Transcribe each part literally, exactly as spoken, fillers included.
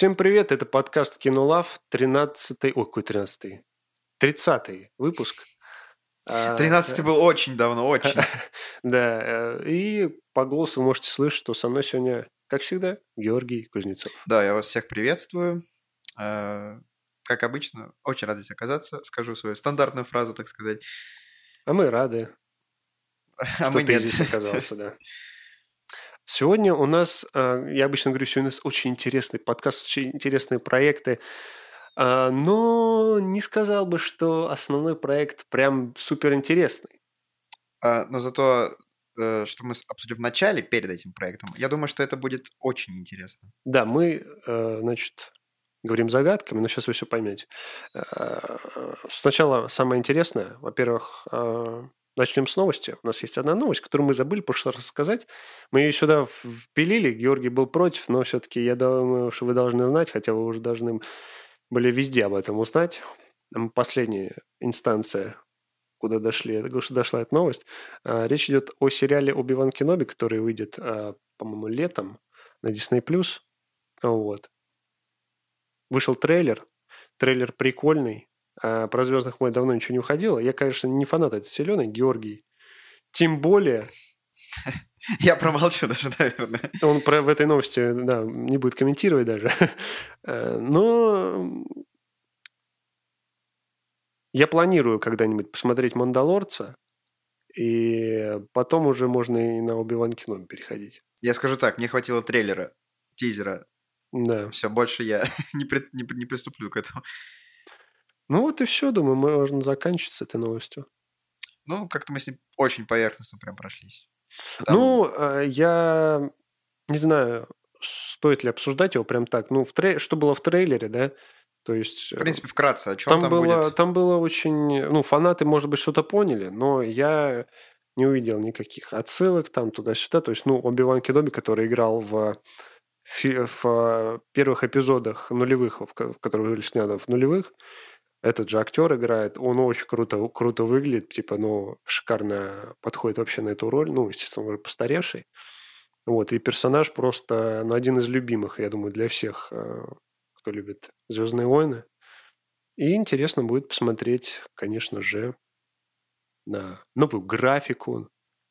Всем привет, это подкаст Кинолав, тринадцатый, ой, какой тринадцатый, тридцатый выпуск. Тринадцатый был очень давно, очень. Да, и по голосу вы можете слышать, что со мной сегодня, как всегда, Георгий Кузнецов. Да, я вас всех приветствую. Как обычно, очень рад здесь оказаться. Скажу свою стандартную фразу, так сказать. А мы рады, а что мы ты нет. здесь оказался, да. Сегодня у нас, я обычно говорю, сегодня у нас очень интересный подкаст, очень интересные проекты, но не сказал бы, что основной проект прям суперинтересный. Но зато, что мы обсудим в начале, перед этим проектом, я думаю, что это будет очень интересно. Да, мы, значит, говорим загадками, но сейчас вы все поймете. Сначала самое интересное. Во-первых, начнем с новости. У нас есть одна новость, которую мы забыли в прошлый раз рассказать. Мы ее сюда впилили, Георгий был против, но все-таки я думаю, что вы должны знать, хотя вы уже должны были везде об этом узнать. Последняя инстанция, куда дошли, дошла эта новость. Речь идет о сериале «Оби-Ван Кеноби», который выйдет, по-моему, летом на Disney+. Вот. Вышел трейлер. Трейлер прикольный. А про «Звездных войн» давно ничего не выходило. Я, конечно, не фанат этой вселенной, Георгий. Тем более... Я промолчу даже, наверное. Он про, в этой новости, да, не будет комментировать даже. Но я планирую когда-нибудь посмотреть «Мандалорца», и потом уже можно и на «Оби-Ван Кеноби» переходить. Я скажу так, мне хватило трейлера, тизера. Да. Все, больше я не, при, не, не приступлю к этому. Ну вот и все, думаю, можно заканчивать с этой новостью. Ну, как-то мы с ним очень поверхностно прям прошлись. Там... Ну, я не знаю, стоит ли обсуждать его прям так. Ну, в трей... что было в трейлере, да? То есть... В принципе, вкратце, о чем там, там было, будет? Там было очень... Ну, фанаты, может быть, что-то поняли, но я не увидел никаких отсылок там туда-сюда. То есть, ну, Оби-Ван Кеноби, который играл в... в первых эпизодах нулевых, в которые были сняты в нулевых, этот же актер играет, он очень круто, круто выглядит, типа, ну, шикарно подходит вообще на эту роль, ну, естественно, уже постаревший. Вот, и персонаж просто, ну, один из любимых, я думаю, для всех, кто любит «Звездные войны». И интересно будет посмотреть, конечно же, на новую графику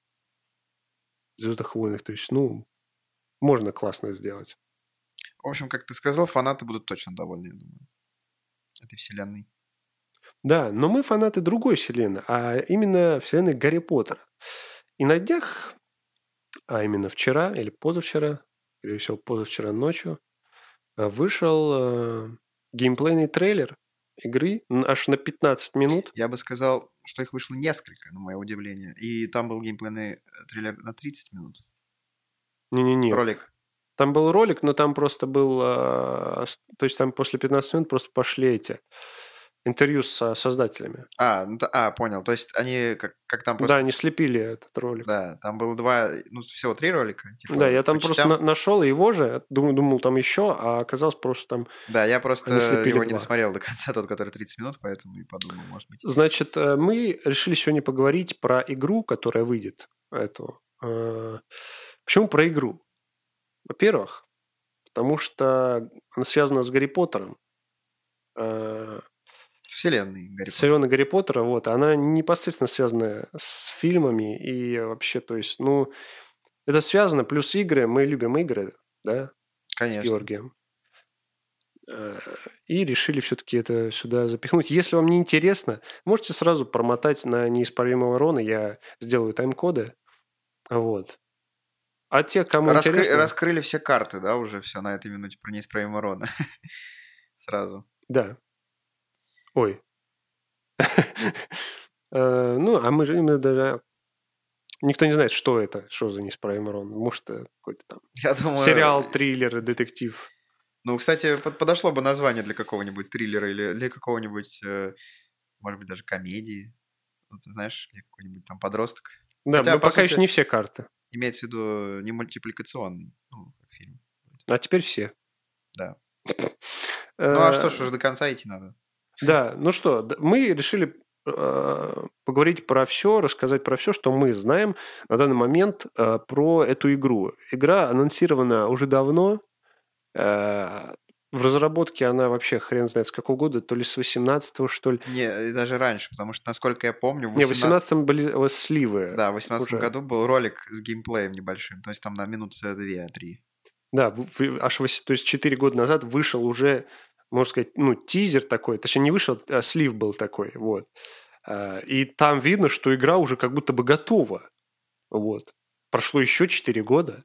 в «Звездных войнах». То есть, ну, можно классно сделать. В общем, как ты сказал, фанаты будут точно довольны, я думаю, этой вселенной. Да, но мы фанаты другой вселенной, а именно вселенной Гарри Поттера. И на днях, а именно вчера или позавчера, скорее всего, позавчера ночью, вышел э, геймплейный трейлер игры аж на пятнадцать минут. Я бы сказал, что их вышло несколько, на мое удивление. И там был геймплейный трейлер на тридцать минут. Не-не-не. Ролик. Там был ролик, но там просто был... Э, то есть там после пятнадцати минут просто пошли эти... интервью с создателями. А, ну, а, понял. То есть они как, как там просто... Да, они слепили этот ролик. Да, там было два, ну, всего три ролика. Типа, да, я там просто на- нашел его же, думал, думал там еще, а оказалось просто там... Да, я просто его два. не досмотрел до конца, тот, который тридцать минут, поэтому и подумал, может быть. Значит, мы решили сегодня поговорить про игру, которая выйдет. Эту. Почему про игру? Во-первых, потому что она связана с Гарри Поттером. С вселенной Гарри Поттера. Вселенная Гарри Поттера, вот, она непосредственно связана с фильмами и вообще, то есть, ну, это связано, плюс игры, мы любим игры, да, Конечно. с Георгием. И решили все-таки это сюда запихнуть. Если вам не интересно, можете сразу промотать на неисправимого Рона, я сделаю тайм-коды, вот. А те, кому Раскры... интересно... Раскрыли все карты, да, уже все на этой минуте про неисправимого Рона. Сразу. Да. Ой. Ну, а мы же именно даже... Никто не знает, что это, что за неисправимый Рон. Может, какой-то там сериал, триллер, детектив. Ну, кстати, подошло бы название для какого-нибудь триллера или для какого-нибудь, может быть, даже комедии. Ну, ты знаешь, для какой-нибудь там подросток. Да, Хотя, но по пока сути, еще не все карты. Имеется в виду не мультипликационный, ну, как фильм. А теперь все. Да. Ну, а что ж, уже до конца идти надо. Да, ну что, мы решили поговорить про все, рассказать про все, что мы знаем на данный момент про эту игру. Игра анонсирована уже давно. В разработке она вообще хрен знает с какого года, то ли с восемнадцатого, что ли. Не, и даже раньше, потому что, насколько я помню, в Не, в восемнадцатом... восемнадцатом были э, сливы Да, в восемнадцатом уже. году был ролик с геймплеем небольшим, то есть там на минуты две-три. Да, в- в- аж вось- то есть четыре года назад вышел уже, можно сказать, ну, тизер такой, точнее, не вышел, а слив был такой, вот. А, И там видно, что игра уже как будто бы готова, вот. Прошло еще четыре года,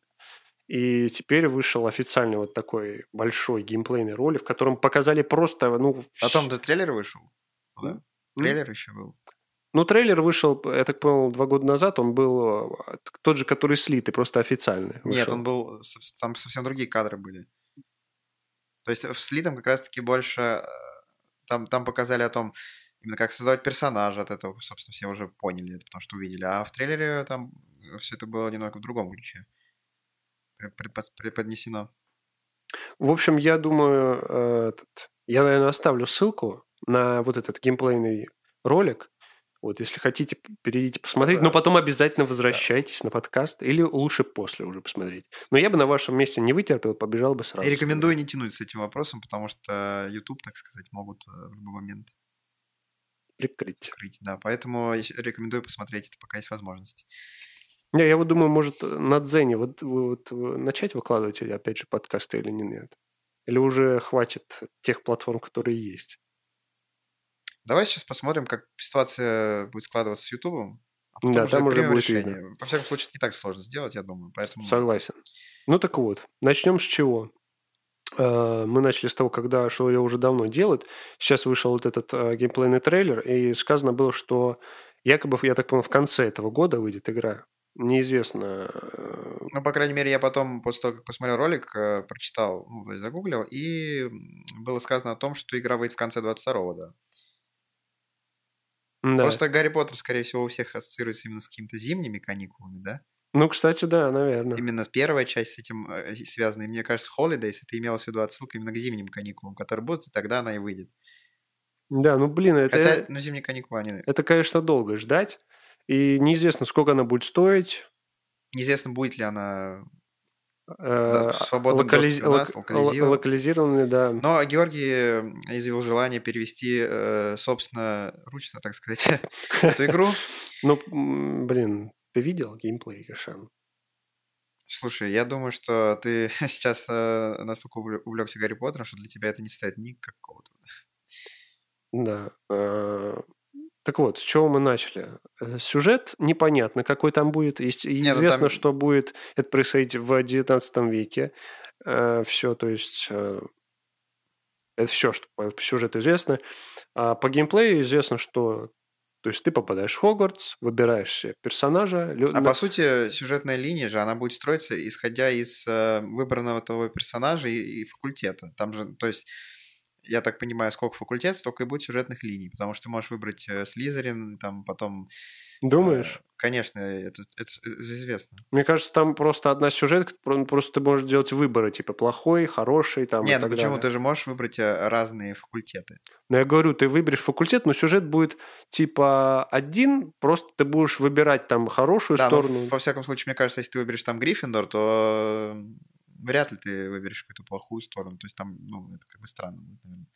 и теперь вышел официальный вот такой большой геймплейный ролик, в котором показали просто, ну, Потом вс- же трейлер вышел, да? М? Трейлер еще был. Ну, трейлер вышел, я так понял, два года назад, он был э, тот же, который слитый, просто официальный Нет, он вышел. был... с- Там совсем другие кадры были. То есть в слитом как раз-таки больше... э, Там, там показали о том, именно как создавать персонажа, от этого, собственно, все уже поняли это, потому что увидели. А в трейлере там все это было немного в другом ключе пре- препод- преподнесено. В общем, я думаю, э, этот, я, наверное, оставлю ссылку на вот этот геймплейный ролик. Вот, если хотите, п- перейдите посмотреть, но да. потом обязательно возвращайтесь на подкаст или лучше после уже посмотреть. Но я бы на вашем месте не вытерпел, побежал бы сразу И рекомендую смотреть. не тянуть с этим вопросом, потому что YouTube, так сказать, могут э, в любой момент Прикрыть. закрыть. Да, поэтому я рекомендую посмотреть это, пока есть возможность. Не, я вот думаю, может, на Дзене вот, вот, вы начать выкладывать, или, опять же, подкасты или не нет? Или уже хватит тех платформ, которые есть? Давай сейчас посмотрим, как ситуация будет складываться с YouTube, а потом Да, уже там уже примем будет видно. решение. Во всяком случае, это не так сложно сделать, я думаю, поэтому... Согласен. Ну так вот, начнем с чего? Э, Мы начали с того, когда что ее уже давно делают. Сейчас вышел вот этот э, геймплейный трейлер, и сказано было, что якобы, я так понял, в конце этого года выйдет игра. Неизвестно. э, Ну, по крайней мере, я потом, после того, как посмотрел ролик, э, прочитал, ну, то есть загуглил, и м, было сказано о том, что игра выйдет в конце двадцать второго, да. Да. Просто Гарри Поттер, скорее всего, у всех ассоциируется именно с какими-то зимними каникулами, да? Ну, кстати, да, наверное. Именно первая часть с этим э, связана. И мне кажется, Holidays, это имелось в виду отсылка именно к зимним каникулам, которые будут, и тогда она и выйдет. Да, ну, блин, это, Хотя, ну, зимние каникулы, они... это, конечно, долго ждать. И неизвестно, сколько она будет стоить. Неизвестно, будет ли она Э, в свободном локализ- доступе у нас, лок- локализирована. Локализированы, да. Но Георгий э, изъявил желание перевести, э, собственно, ручно, так сказать, эту игру. Ну, м, блин, ты видел геймплей, Кашан? Слушай, я думаю, что ты сейчас э, настолько увлё- увлекся Гарри Поттером, что для тебя это не стоит никакого труда. Да. э, Так вот, с чего мы начали? Э, Сюжет непонятно, какой там будет. Есть, и Не, ну известно, там, что будет это происходить в девятнадцатом веке. Все, то есть э, это все, что по по сюжету известно. А по геймплею известно, что то есть ты попадаешь в Хогвартс, выбираешь себе персонажа. лю- а на- по сути, сюжетная линия же, она будет строиться, исходя из э, выбранного того персонажа и, и факультета. Там же, то есть, я так понимаю, сколько факультет, столько и будет сюжетных линий, потому что ты можешь выбрать э, Слизерин, там потом... э, Думаешь? конечно, это, это же известно. Мне кажется, там просто одна сюжетка, про- просто ты можешь делать выборы, типа плохой, хороший там и Не, ну так почему? далее. Ты же можешь выбрать э, разные факультеты. Но я говорю, ты выберешь факультет, но сюжет будет типа один, просто ты будешь выбирать там хорошую Да, но сторону. во всяком случае, мне кажется, если ты выберешь там Гриффиндор, то э, вряд ли ты выберешь какую-то плохую сторону. То есть там, ну, это как бы странно будет, наверное.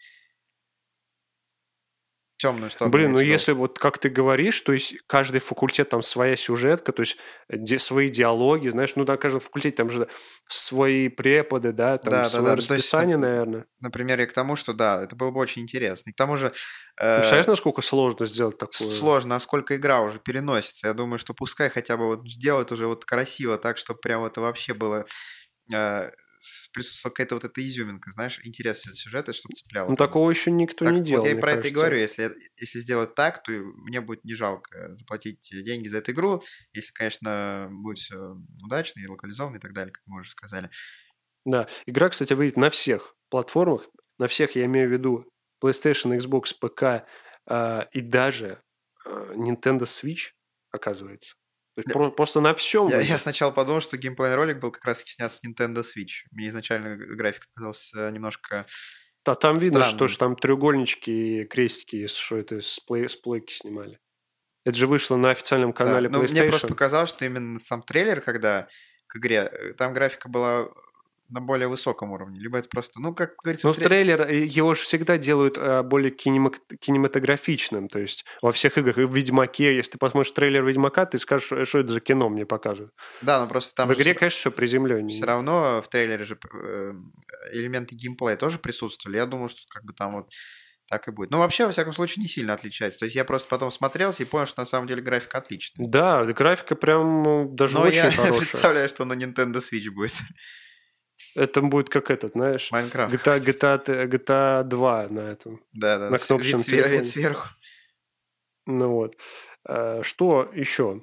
Темную сторону Блин, ну имеется в виду. если вот как ты говоришь, то есть каждый факультет там своя сюжетка, то есть ди- свои диалоги, знаешь, ну на каждом факультете там же свои преподы, да, там Да, да, свое да. Ну, то есть, расписание, нап- наверное. например, и к тому, что да, это было бы очень интересно. И к тому же Ну, э, представляешь, насколько сложно сделать с- такое? сложно, насколько игра уже переносится. Я думаю, что пускай хотя бы вот сделают уже вот красиво так, чтобы прям это вообще было э, с- присутствовала какая-то вот эта изюминка, знаешь, интерес сюжета, чтобы цепляло Ну прям. такого еще никто Так, не вот делал, я и мне про это и кажется. говорю, если, если сделать так, то и мне будет не жалко заплатить деньги за эту игру, если, конечно, будет все удачно и локализовано и так далее, как мы уже сказали. Да, игра, кстати, выйдет на всех платформах, на всех я имею в виду PlayStation, Xbox, пэ ка а, и даже а, Nintendo Switch, оказывается. То есть Я, про- просто на всем я- я выйдет. сначала подумал, что геймплейный ролик был как раз снят с Nintendo Switch. Мне изначально график показался немножко А там видно, что, странным. что там треугольнички и крестики, есть, что это с, плей- с плойки снимали. Это же вышло на официальном Да, канале но мне просто PlayStation. показалось, что именно сам трейлер, когда к игре, э, там графика была на более высоком уровне, либо это просто, ну, как говорится, Ну, в в трей- трейлер э, его же всегда делают э, более кинема- кинематографичным, то есть во всех играх. И в «Ведьмаке», если ты посмотришь трейлер «Ведьмака», ты скажешь, «Э, что это за кино мне покажут. Да, но просто там В же игре, конечно, все все приземленнее. равно в трейлере же э, элементы геймплея тоже присутствовали. Я думаю, что как бы там вот так и будет. Ну, вообще, во всяком случае, не сильно отличается. То есть я просто потом смотрелся и понял, что на самом деле графика отличная. Да, графика прям ну, даже Но очень я хорошая. представляю, что на Nintendo Switch будет. Это будет как этот, знаешь, Майнкрафт. джи ти эй, джи ти эй, т- джи ти эй два на этом, Да-да, на с- кнопочном вид, свер- вид телефоне. сверху. Ну вот. Э, Что еще?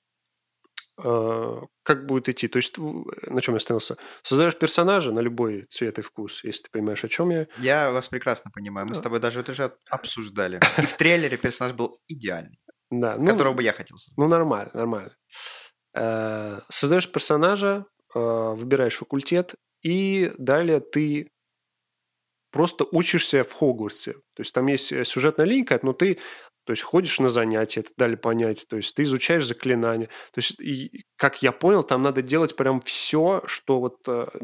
Э, Как будет идти? То есть, в- на чем я остановился? Создаешь персонажа на любой цвет и вкус, если ты понимаешь, о чем я. Я вас прекрасно понимаю. Мы с тобой даже это же обсуждали. И в трейлере персонаж был идеальный, Да, которого ну, бы я хотел создать. ну нормально, нормально. Э, Создаешь персонажа, э, выбираешь факультет, и далее ты просто учишься в Хогвартсе. То есть там есть э, сюжетная линейка, но ты то есть ходишь на занятия, это дали понять, то есть ты изучаешь заклинания. То есть, и, как я понял, там надо делать прям все, что вот, э, э,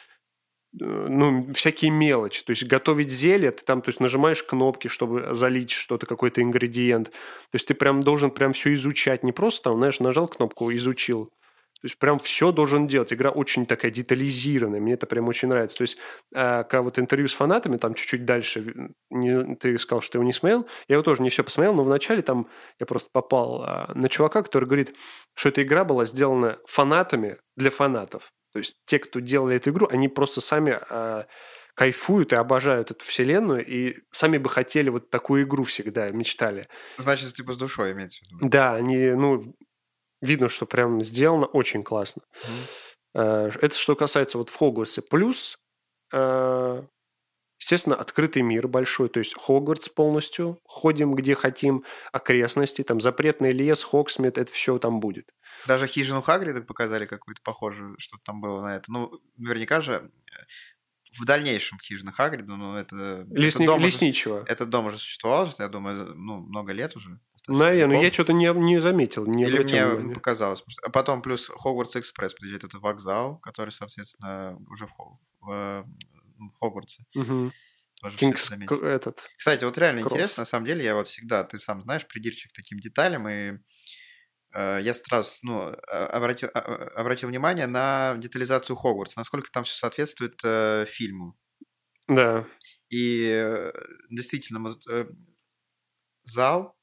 ну, всякие мелочи. То есть готовить зелье, ты там, то есть нажимаешь кнопки, чтобы залить что-то, какой-то ингредиент. То есть ты прям должен прям все изучать, не просто там, знаешь, нажал кнопку, изучил. То есть прям все должен делать. Игра очень такая детализированная, мне это прям очень нравится. То есть, э, когда вот интервью с фанатами, там чуть-чуть дальше, в- не- ты сказал, что ты его не смотрел, я его тоже не все посмотрел, но вначале там я просто попал а, на чувака, который говорит, что эта игра была сделана фанатами для фанатов. То есть те, кто делали эту игру, они просто сами а, кайфуют и обожают эту вселенную, и сами бы хотели вот такую игру всегда, мечтали. Значит, типа с душой имеется в виду. Да, они, ну, видно, что прям сделано очень классно. Мгм. Э, Это что касается вот в Хогвартсе. Плюс, э, естественно, открытый мир большой, то есть Хогвартс полностью, ходим где хотим, окрестности, там запретный лес, Хогсмит, это все там будет. Даже хижину Хагрида показали какую-то похожую, что-то там было на это. Ну, наверняка же э, в дальнейшем хижина Хагрида, ну, это, это, Лесни- дом уже, Лесничего. этот дом уже существовал, я думаю, ну, много лет уже. достаточно Наверное, веков. я что-то не, не заметил, не Или обратил мне внимания. показалось. А потом плюс Хогвартс Экспресс приезжает, этот вокзал, который, соответственно, уже в, Хо- в, э, в Хогвартсе. Угу. Тоже все это Кингс, заметили. этот, Кстати, вот реально Кросс. интересно, на самом деле, я вот всегда, ты сам знаешь, придирчив к таким деталям, и э, я сразу ну, а- обратил, а- а- обратил внимание на детализацию Хогвартса, насколько там все соответствует э, фильму. Да. И э, действительно, вот, э, зал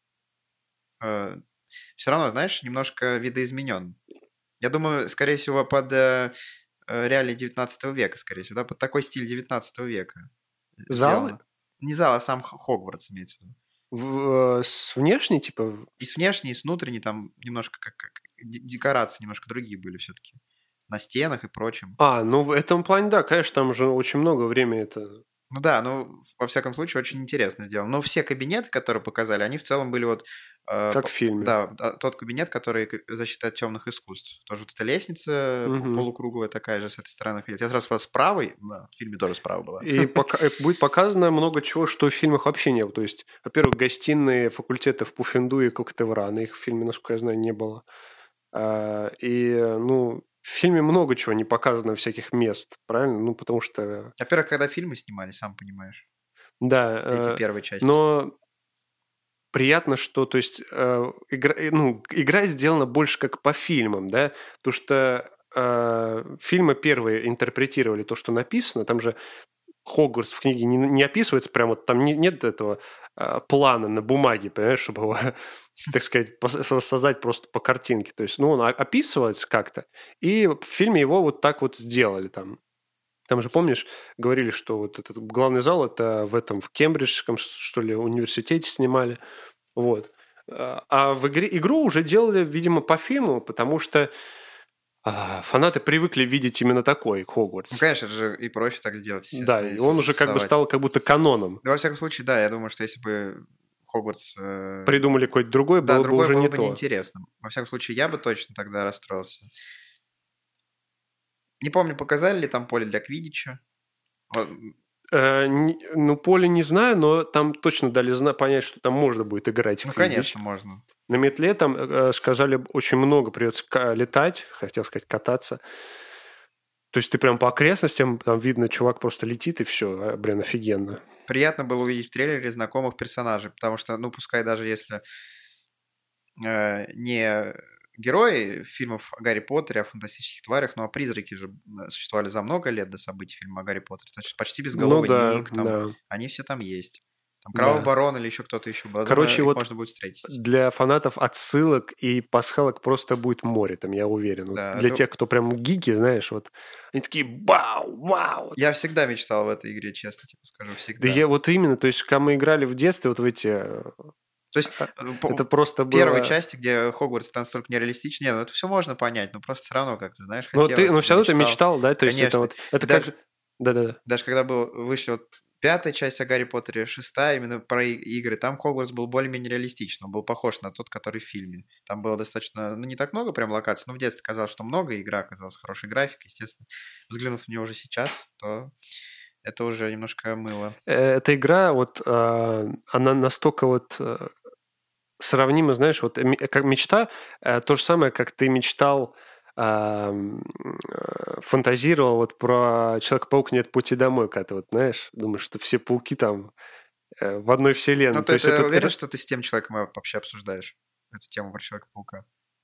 все равно, знаешь, немножко видоизменен. Я думаю, скорее всего, под э, э, реалии девятнадцатого века, скорее всего, да, под такой стиль девятнадцатого века Зал сделано. Не зал, а сам Х- Хогвартс имеется в виду. в- э, с внешней, типа, в- И с внешней, и с внутренней там немножко как, как де- декорации немножко другие были все-таки. На стенах и прочем. А, ну в этом плане, да, конечно, там же очень много времени это... Ну да, ну, во всяком случае, очень интересно сделано. Но все кабинеты, которые показали, они в целом были вот... э, Как по- в фильме. Да, а, тот кабинет, который к- защита от темных искусств. Тоже вот эта лестница п- Мгм. полукруглая такая же с этой стороны ходит. Я сразу сказал, с правой, да, в фильме тоже справа была. И пока, э, будет показано много чего, что в фильмах вообще не было. То есть, во-первых, гостиные факультета в Пуффенду и Коктеврана, их в фильме, насколько я знаю, не было. А, и, ну, в фильме много чего не показано, всяких мест, правильно? Ну, потому что, Во-первых, когда фильмы снимали, сам понимаешь, да, эти э, первые части. но приятно, что, то есть, э, игра, э, ну, игра сделана больше как по фильмам, да, потому что э, фильмы первые интерпретировали то, что написано, там же Хогвартс в книге не, не описывается прямо, вот там не- нет этого а, плана на бумаге, понимаешь, чтобы его, так сказать, пос- воссоздать просто по картинке. То есть, ну, он о- описывается как-то, и в фильме его вот так вот сделали там. Там же, помнишь, говорили, что вот этот главный зал это в этом, в Кембриджском, что ли, университете снимали. Вот. А а в игре, игру уже делали, видимо, по фильму, потому что а, фанаты привыкли видеть именно такой Хогвартс. Ну, конечно, это же и проще так сделать, естественно. Да, и если он уже как бы создавать. стал как будто каноном. Да, во всяком случае, да, я думаю, что если бы Хогвартс... э, Придумали какой-то другой, Да, было бы другое уже было не бы то. неинтересно. Во всяком случае, я бы точно тогда расстроился. Не помню, показали ли там поле для квиддича. Вот, Э, не- ну, поле не знаю, но там точно дали зна- понять, что там можно будет играть в ну, квиддич. конечно, можно. На метле там э, сказали, очень много придется ка- летать, хотел сказать кататься. То То есть ты прям по окрестностям, там видно, чувак просто летит, и все, блин, офигенно. Приятно было увидеть в трейлере знакомых персонажей, потому что, ну, пускай даже если э, не герои фильмов о Гарри Поттере, о фантастических тварях, но а призраки же э, существовали за много лет до событий фильма о Гарри Поттере. Значит, почти Ну безголовый да, Ник, там, да, они все там есть. Там Кровавый да. Барон или еще кто-то еще был. Я Короче, думаю, их вот можно будет встретить. для фанатов отсылок и пасхалок просто будет море, там, я уверен. Вот Да, для это... тех, кто прям гики, знаешь, вот, они такие, вау, вау. Я всегда мечтал в этой игре, честно тебе скажу, Да всегда. я вот именно, то есть, когда мы играли в детстве вот в эти... э, То есть а, э, по- Это просто в первой было... части, где Хогвартс настолько нереалистичный, не, ну это все можно понять, но просто все равно, как ты знаешь, Но ты, хотелось, но ты все равно ты мечтал. мечтал, да? То есть это Конечно. вот... Это И как... даже, Да-да-да. даже когда был, вышли вот пятая часть о Гарри Поттере, шестая, именно про и- игры, там Хогвартс был более-менее реалистичный, он был похож на тот, который в фильме. Там было достаточно, ну не так много прям локаций, но в детстве казалось, что много, и игра оказалась хорошей графикой, естественно. Взглянув в нее уже сейчас, то это уже немножко мыло. Э, Эта игра, вот, а, она настолько вот э, сравнима, знаешь, вот ме- как мечта, э, то же самое, как ты мечтал, а, м, э, фантазировал вот про Человек-паук «Нет пути домой», когда ты вот, знаешь, думаешь, что все пауки там э, в одной Ну вселенной. То ты, есть ты это, уверен, это... что ты с тем человеком вообще обсуждаешь эту тему про Человека-паука?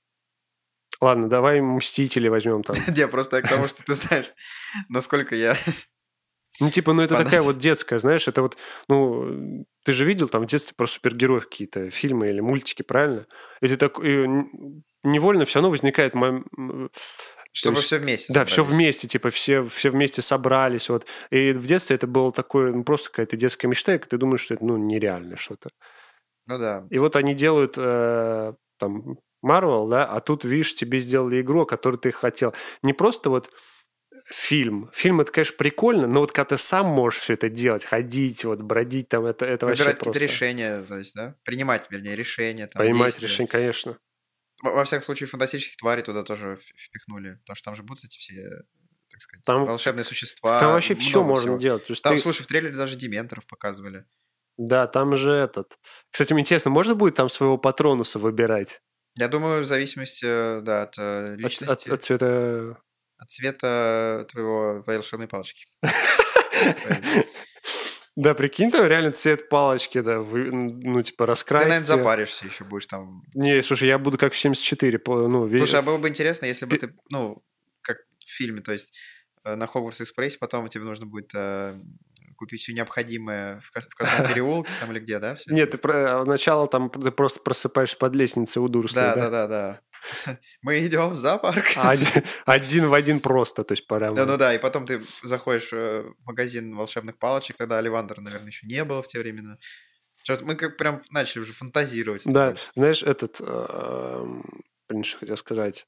Ладно, давай «Мстители» возьмем там. Не, просто я к тому, что ты знаешь, насколько я Ну, типа, ну это такая фанат. вот детская, знаешь, это вот, ну, ты же видел там в детстве про супергероев какие-то фильмы или мультики, правильно? И ты так, и н- невольно все равно возникает, мом- м, то Чтобы есть, все вместе да, все собрались. вместе, типа, все, все вместе собрались, вот. И в детстве это было такое, ну, просто какая-то детская мечта, и ты думаешь, что это, ну, нереально что-то. Ну да. И вот они делают, э, там, Marvel, да, а тут, видишь, тебе сделали игру, о которой ты хотел. Не просто вот фильм. Фильм это, конечно, прикольно, но вот когда ты сам можешь все это делать, ходить, вот бродить там, это, это вообще Выбирать какие-то просто решения, то есть, да? Принимать, вернее, решения, там, поймать действия. решение, конечно. Во, во всяком случае, фантастических тварей туда тоже в- впихнули, потому что там же будут эти все, так сказать, Там, волшебные там существа, вообще все много можно всего. делать. То есть Там, ты, слушай, в трейлере даже дементоров показывали. да, там же этот. Кстати, мне интересно, можно будет там своего патронуса выбирать Я думаю, в зависимости, э, да, от э, от, от, личности, от цвета? от цвета твоего волшебной палочки. Правильно. Да, прикинь, там реально цвет палочки, да, вы, ну, типа, Ты, наверное, раскрасьте. запаришься еще, будешь там. Не, слушай, я буду как в семьдесят четыре, по- ну, ве- Слушай, а было бы интересно, если бы пе- ты, ну, как в фильме, то есть э, на Хогвартс Экспрессе потом тебе нужно будет э, купить все необходимое в, Кос- в Косом переулке там или где, да? Всё это Нет, ты будет? про- начало там ты просто просыпаешься под лестницей у Дурслей, Да, да? да, да, да. Мы идем в зоопарк. А Один, один в один просто, то есть Да, прямо. ну да, и потом ты заходишь э, в магазин волшебных палочек, тогда Оливандра, наверное, еще не было в те времена. Чё-то мы как прям начали уже фантазировать с Да, тобой. знаешь, этот, эм, блин, что хотел сказать.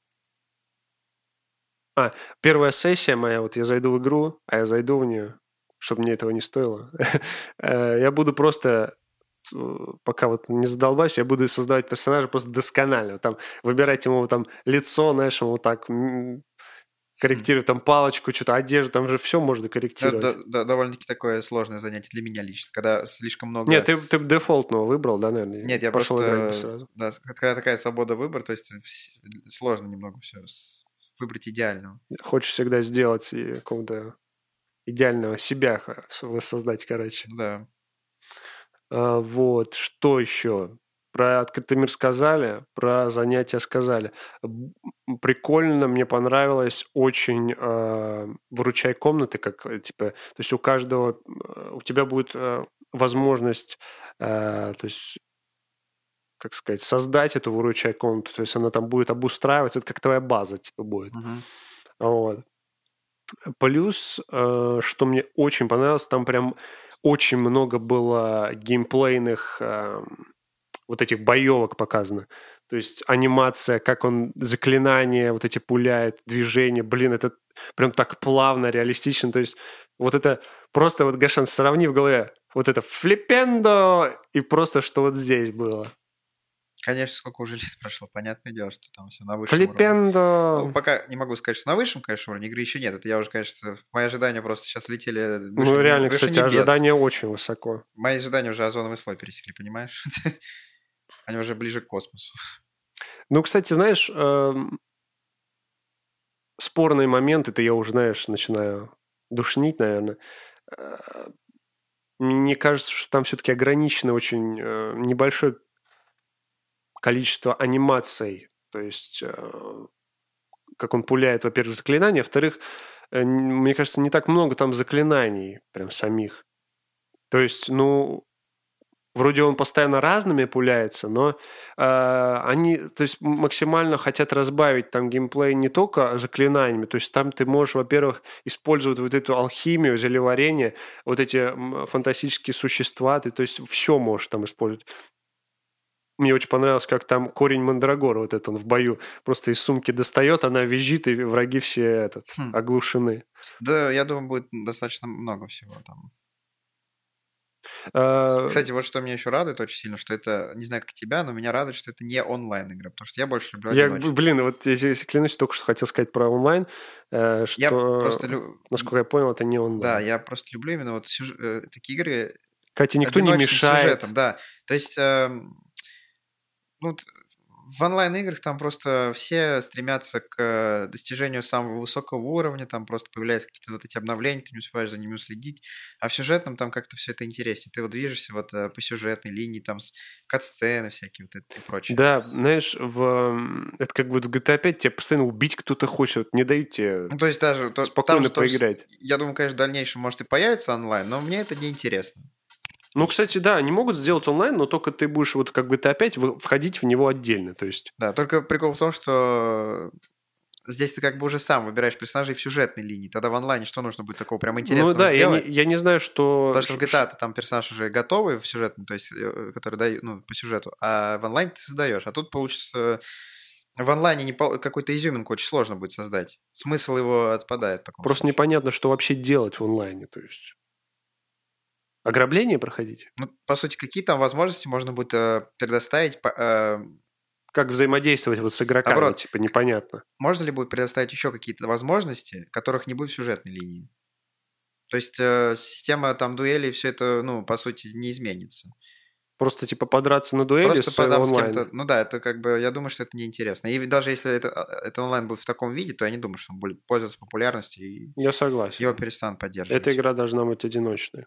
А, первая сессия моя, вот я зайду в игру, а я зайду в нее, чтобы мне этого не стоило. Э, Я буду просто, э, пока вот не задолбаюсь, я буду создавать персонажа просто досконально. Там выбирать ему там лицо, знаешь, ему вот так м, Хм. корректировать, там палочку, что-то, одежду, там же все можно Ну, это корректировать. до- до- довольно-таки такое сложное занятие для меня лично, когда слишком много. Нет, ты, ты дефолтного выбрал, да, наверное? Нет, я Пошел играть бы просто, сразу. да, с- когда такая свобода выбора, то есть вс- сложно немного все выбрать идеального. Хочешь всегда сделать и какого-то идеального себя ха- воссоздать, короче. Ну да. А, вот, что еще? Про открытый мир сказали, про занятия сказали. М, Прикольно, мне понравилось очень э, выручай комнаты, как э, типа, то есть у каждого, э, у тебя будет э, возможность, э, то есть, как сказать, создать эту выручай комнату, то есть она там будет обустраиваться, это как твоя база, типа, будет. Мгм. Вот. Плюс, э, что мне очень понравилось, там прям очень много было геймплейных эм, вот этих боевок показано. То есть анимация, как он заклинания вот эти пуляет, движения, блин, это прям так плавно, реалистично. То есть вот это просто вот, Гашан, сравни в голове вот это флипендо и просто что вот здесь было. Конечно, сколько уже лет прошло, понятное дело, что там все на высшем уровне. Ну, Флипендо. пока не могу сказать, что на высшем, конечно, уровне игры еще нет. Это я уже, конечно, мои ожидания просто сейчас летели выше, Ну, не- реально, выше кстати, небес. ожидания очень высоко. Мои ожидания уже озоновый слой пересекли, понимаешь? Они уже ближе к космосу. Ну, кстати, знаешь, эм, спорные моменты, ты я уже, знаешь, начинаю душнить, наверное. Э, Мне кажется, что там все-таки ограничено очень э, небольшое количество анимаций. То есть, э, как он пуляет, во-первых, заклинания, во-вторых, э, н- мне кажется, не так много там заклинаний прям самих. То есть, ну, вроде он постоянно разными пуляется, но э, они, то есть, максимально хотят разбавить там геймплей не только заклинаниями, то есть там ты можешь, во-первых, использовать вот эту алхимию, зелеварение, вот эти м, фантастические существа, ты, то есть все можешь там использовать. Мне очень понравилось, как там корень мандрагора, вот этот он в бою просто из сумки достает, она визжит, и враги все этот, Хм. оглушены. Да, я думаю, будет достаточно много всего там. Э, Кстати, вот что меня еще радует очень сильно, что это, не знаю, как тебя, но меня радует, что это не онлайн-игра, потому что я больше люблю Я, одиночку. блин, вот если, если клянусь, только что хотел сказать про онлайн, э, Я что, просто лю- насколько я понял, это не онлайн. Да, я просто люблю именно вот сюж- э, такие игры Катя, никто не одиночным мешает. сюжетом, да. То есть, эм, ну, т- в онлайн-играх там просто все стремятся к э, достижению самого высокого уровня, там просто появляются какие-то вот эти обновления, ты не успеваешь за ними уследить, а в сюжетном там как-то все это интереснее. Ты вот движешься вот э, по сюжетной линии, там с- кат-сцены всякие вот это и прочее. Да, знаешь, в, м, это как вот в джи ти эй пять тебя постоянно убить кто-то хочет, вот не дают тебе Ну, то есть даже то- там спокойно же тоже, с- поиграть. я думаю, конечно, в дальнейшем может и появится онлайн, но мне это не интересно. Ну, кстати, да, они могут сделать онлайн, но только ты будешь вот как джи ти эй пять вы- входить в него отдельно, то есть... Да, только прикол в том, что здесь ты как бы уже сам выбираешь персонажей в сюжетной линии. Тогда в онлайне что нужно будет такого прям Ну интересного да, я не, сделать? я не знаю, что... Потому что в ш- джи ти эй ты там персонаж уже готовый в сюжетный, то есть, э, который дают, ну, по сюжету, а в онлайне ты создаешь. А тут получится в онлайне не пол- какую-то изюминку очень сложно будет создать. Смысл его отпадает в таком Просто случае. непонятно, что вообще делать в онлайне, то есть... Ограбление проходить? Ну, по сути, какие там возможности можно будет э, предоставить, по- э, Как взаимодействовать вот с игроками, наоборот, типа, непонятно. можно ли будет предоставить еще какие-то возможности, которых не будет в сюжетной линии? То есть э, система там дуэлей, все это, ну, по сути, не изменится. Просто, типа, подраться на дуэли Просто с э, подам с онлайн. кем-то. Ну да, это как бы, я думаю, что это неинтересно. И даже если это, а, это онлайн будет в таком виде, то я не думаю, что он будет пользоваться популярностью и Я согласен. его перестанут поддерживать. Эта игра должна быть одиночной.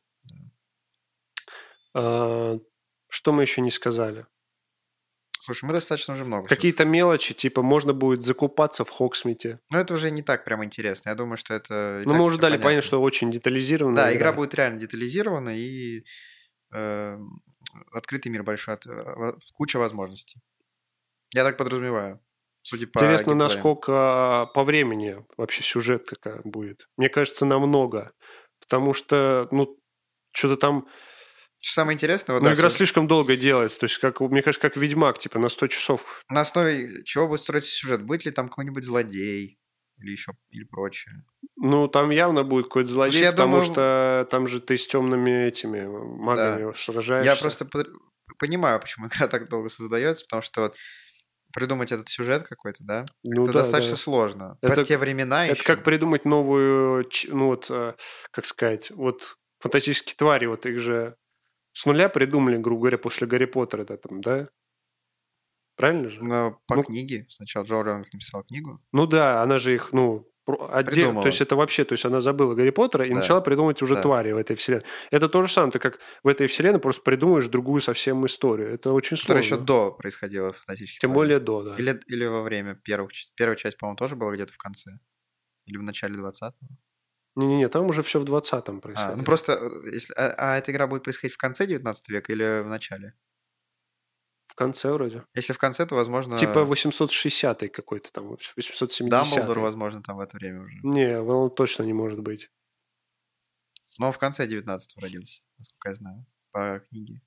А, что мы еще не сказали? Слушай, мы достаточно уже много. всего Какие-то мелочи, типа, можно будет закупаться в Хоксмите. Но это уже не так прям интересно. Я думаю, что это и Ну, так мы уже всё дали понятно. понять, что очень детализированная Да, игра будет реально детализирована и э, открытый мир большой, от- э, во- куча возможностей. Я так подразумеваю, судя по Интересно, геймплею. насколько по времени вообще сюжет какая будет. Мне кажется, намного. Потому что, ну, что-то там... Что самое интересное, вот Ну, да, игра всё- слишком долго делается. То есть, как, мне кажется, как Ведьмак, типа, на сто часов. на основе чего будет строиться сюжет? Будет ли там какой-нибудь злодей или еще или прочее? Ну, там явно будет какой-то злодей, я потому думаю- что там же ты с темными этими магами Я сражаешься. просто под- понимаю, почему игра так долго создается, потому что вот придумать этот сюжет какой-то, да, Ну это да, достаточно да. сложно. Это Под к- те времена Это еще. как придумать новую, ч- ну вот, э, как сказать, вот фантастические твари, вот их же с нуля придумали, грубо говоря, после Гарри Поттера, да, там, да? Правильно же? Но по Ну, книге. Сначала Джо Роллинг написал книгу. ну да, она же их, ну, про- отдел- Придумала. то есть это вообще, то есть она забыла Гарри Поттера и Да. начала придумывать уже Да. твари в этой вселенной. Это то же самое, ты как в этой вселенной просто придумаешь другую совсем историю. Это очень Которая сложно. еще до происходило в «Фантастических Тем тварях». более до, да. Или, или во время первых... ч- Первая часть, по-моему, тоже была где-то в конце. Или в начале двадцатого. Не-не-не, там уже все в двадцатом А, происходило. ну просто... э, Если, а, а эта игра будет происходить в конце девятнадцатого века или в начале? В конце вроде. Если в конце, то, возможно... Типа восемьсот шестидесятый какой-то там, восемьсот семидесятый. Дамблдор, возможно, там в это время уже. Не, он точно не может быть. Но он в конце девятнадцатого родился, насколько я знаю, по книге.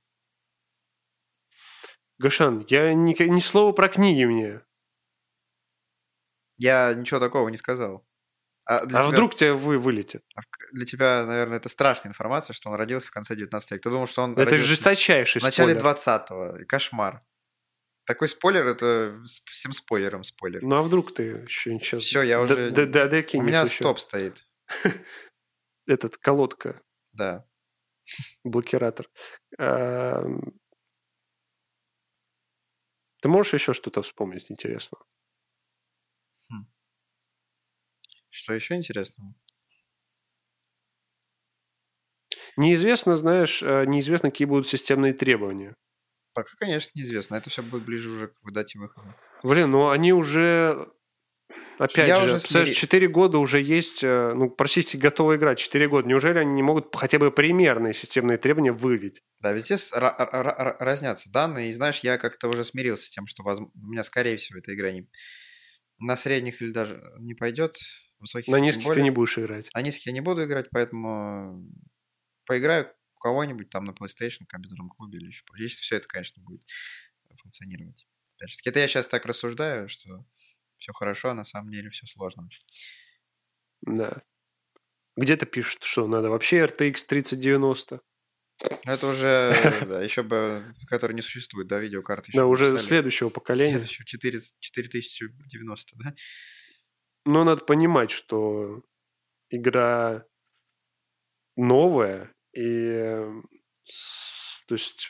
Гашан, я ни, ни слова про книги мне. Я ничего такого не сказал. А для, А тебя, вдруг тебя вы вылетит? а в- для тебя, наверное, это страшная информация, что он родился в конце девятнадцатого века. Ты думал, что он Это родился жесточайший в начале спойлер. двадцатого. Кошмар. Такой спойлер, это с- всем спойлером спойлер. Ну а вдруг ты еще сейчас... Всё, я уже- Да, да, да, У меня стоп стоит. Этот, колодка, Да. блокиратор. А, Ты можешь еще что-то вспомнить интересного? Что еще интересного? Неизвестно, знаешь, э, неизвестно, какие будут системные требования. Пока, конечно, неизвестно. Это все будет ближе уже к дате выхода. Блин, ну они уже... Опять Я же, уже представляешь, смири- четыре года уже есть, э, ну, простите, готовая игра, четыре года. Неужели они не могут хотя бы примерные системные требования вылить? Да, везде с- ра- ра- ра- разнятся данные. И знаешь, я как-то уже смирился с тем, что возм- у меня, скорее всего, эта игра не... на средних или даже не пойдет. Высоких На тем низких ты более. не будешь играть. На низких я не буду играть, поэтому поиграю у кого-нибудь там на PlayStation, компьютерном клубе или еще. Если все это, конечно, будет функционировать. Опять же таки, это я сейчас так рассуждаю, что все хорошо, а на самом деле все сложно очень. Да. Где-то пишут, что надо вообще эр ти экс тридцать девяносто. Ну, это уже, да, еще бы, который не существует, да, видеокарты еще Да, не уже написали. следующего поколения. Следующего, четыре четыре тысячи девяносто, да? Но надо понимать, что игра новая, и э, с- то есть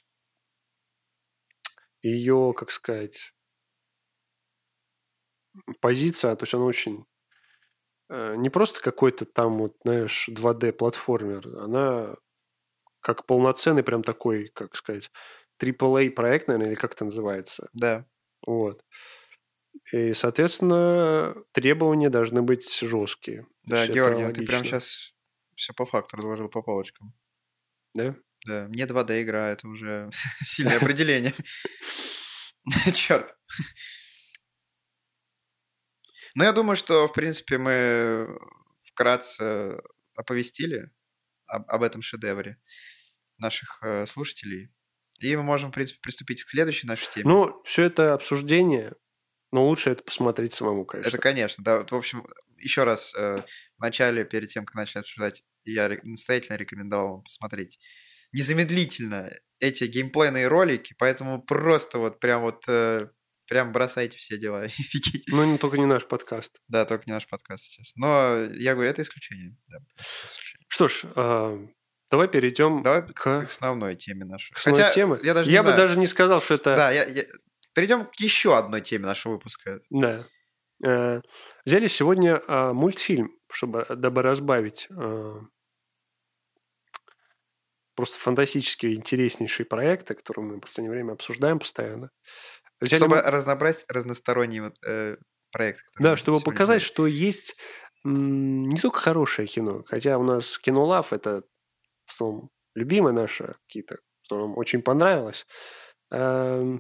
ее, как сказать, позиция, то есть она очень э, не просто какой-то там вот, знаешь, два дэ-платформер, она как полноценный прям такой, как сказать, трипл эй проект, наверное, или как это называется. Да. Вот. И, соответственно, требования должны быть жесткие. То Да, есть это Георгий, ну ты прям логично. сейчас все по факту разложил по полочкам. Да? Да, не два дэ игра, это уже сильное определение. Черт. Ну, я думаю, что, в принципе, мы вкратце оповестили об, об этом шедевре наших э, слушателей. И мы можем, в принципе, приступить к следующей нашей теме. Ну, все это обсуждение, но лучше это посмотреть самому, конечно. Это, конечно, да. Вот, в общем, еще раз, э, в начале, перед тем, как начали обсуждать, я ре- настоятельно рекомендовал вам посмотреть незамедлительно эти геймплейные ролики, поэтому просто вот прям вот э, прям бросайте все дела и бегите. Ну, не только не наш подкаст. Да, только не наш подкаст сейчас. Но я говорю, это исключение. Да, это исключение. Что ж, а, давай перейдем Давай к к, основной теме нашей. к основной Хотя теме. я даже не Я бы знаю. даже не сказал, что это... Да, я, я... перейдем к еще одной теме нашего выпуска. Да. Э, Взяли сегодня а, мультфильм, чтобы, дабы разбавить а, просто фантастические интереснейшие проекты, которые мы в последнее время обсуждаем постоянно. Взяли Чтобы м- разнообразить разносторонние вот, э, проекты. которые Да, мы чтобы сегодня показать, взяли. что есть м, не только хорошее кино, хотя у нас кинолав это в основном любимое наше какие-то, что нам очень понравилось. Эм,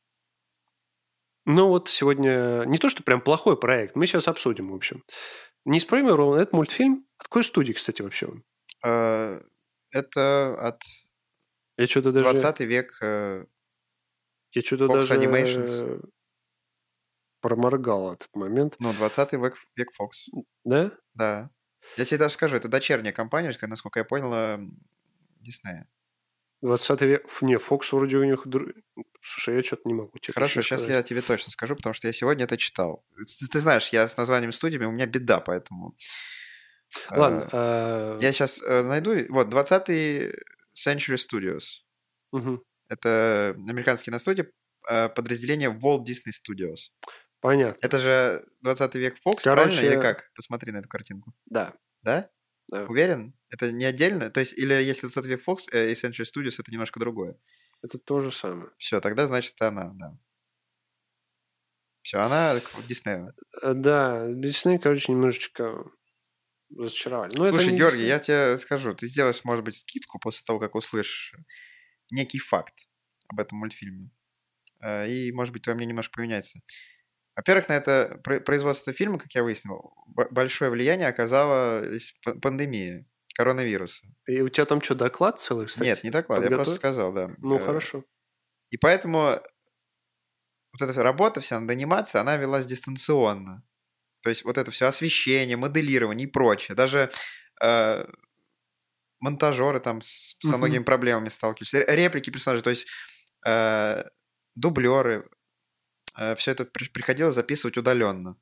Но вот сегодня не то, что прям плохой проект, мы сейчас обсудим, в общем. Неисправимый ровно, это мультфильм. От какой студии, кстати, вообще он? Э, Это от Я что-то даже... двадцатый век. э, Я что-то Fox даже Animations. проморгал этот момент. Ну, двадцатый век, век Fox. Да? Да. Я тебе даже скажу, это дочерняя компания, как- насколько я понял, э, Диснея. двадцатый век. Ф- Не, Фокс вроде у них... дру- Слушай, я что-то не могу тебе Хорошо, точно сейчас сказать. я тебе точно скажу, потому что я сегодня это читал. Ты, ты знаешь, я с названием студиями, у меня беда, поэтому... э, Ладно. а, Я сейчас найду... и- Вот, двадцатый Century Studios. мгм, Это американские киностудия, э, подразделение Walt Disney Studios. Понятно. Это же двадцатый век Fox, правильно, или Короче, как? Посмотри на эту картинку. да. Да? да. Уверен? Это не отдельно? То есть, или если двадцатый век Fox э, и Century Studios, это немножко другое? Это то же самое. Все, тогда значит это она, да. Все, она к Диснею. Э, Да, Дисней, короче, немножечко разочаровали. Но это Слушай, не Георгий, Дисней. я тебе скажу, ты сделаешь, может быть, скидку после того, как услышишь некий факт об этом мультфильме. Э, И, может быть, твое мнение немножко поменяется. Во-первых, на это про- производство фильма, как я выяснил, б- большое влияние оказала п- пандемия коронавируса. И у тебя там что, доклад целый, кстати? Нет, не доклад, я просто Подготовь? сказал, да. Ну, Э, хорошо. И поэтому вот эта работа вся над анимацией, она велась дистанционно. То есть вот это все освещение, моделирование и прочее. Даже э, монтажеры там с- со Мгм. многими проблемами сталкивались. Ре- Реплики персонажей, то есть э, дублеры. Все это при- приходилось записывать удаленно.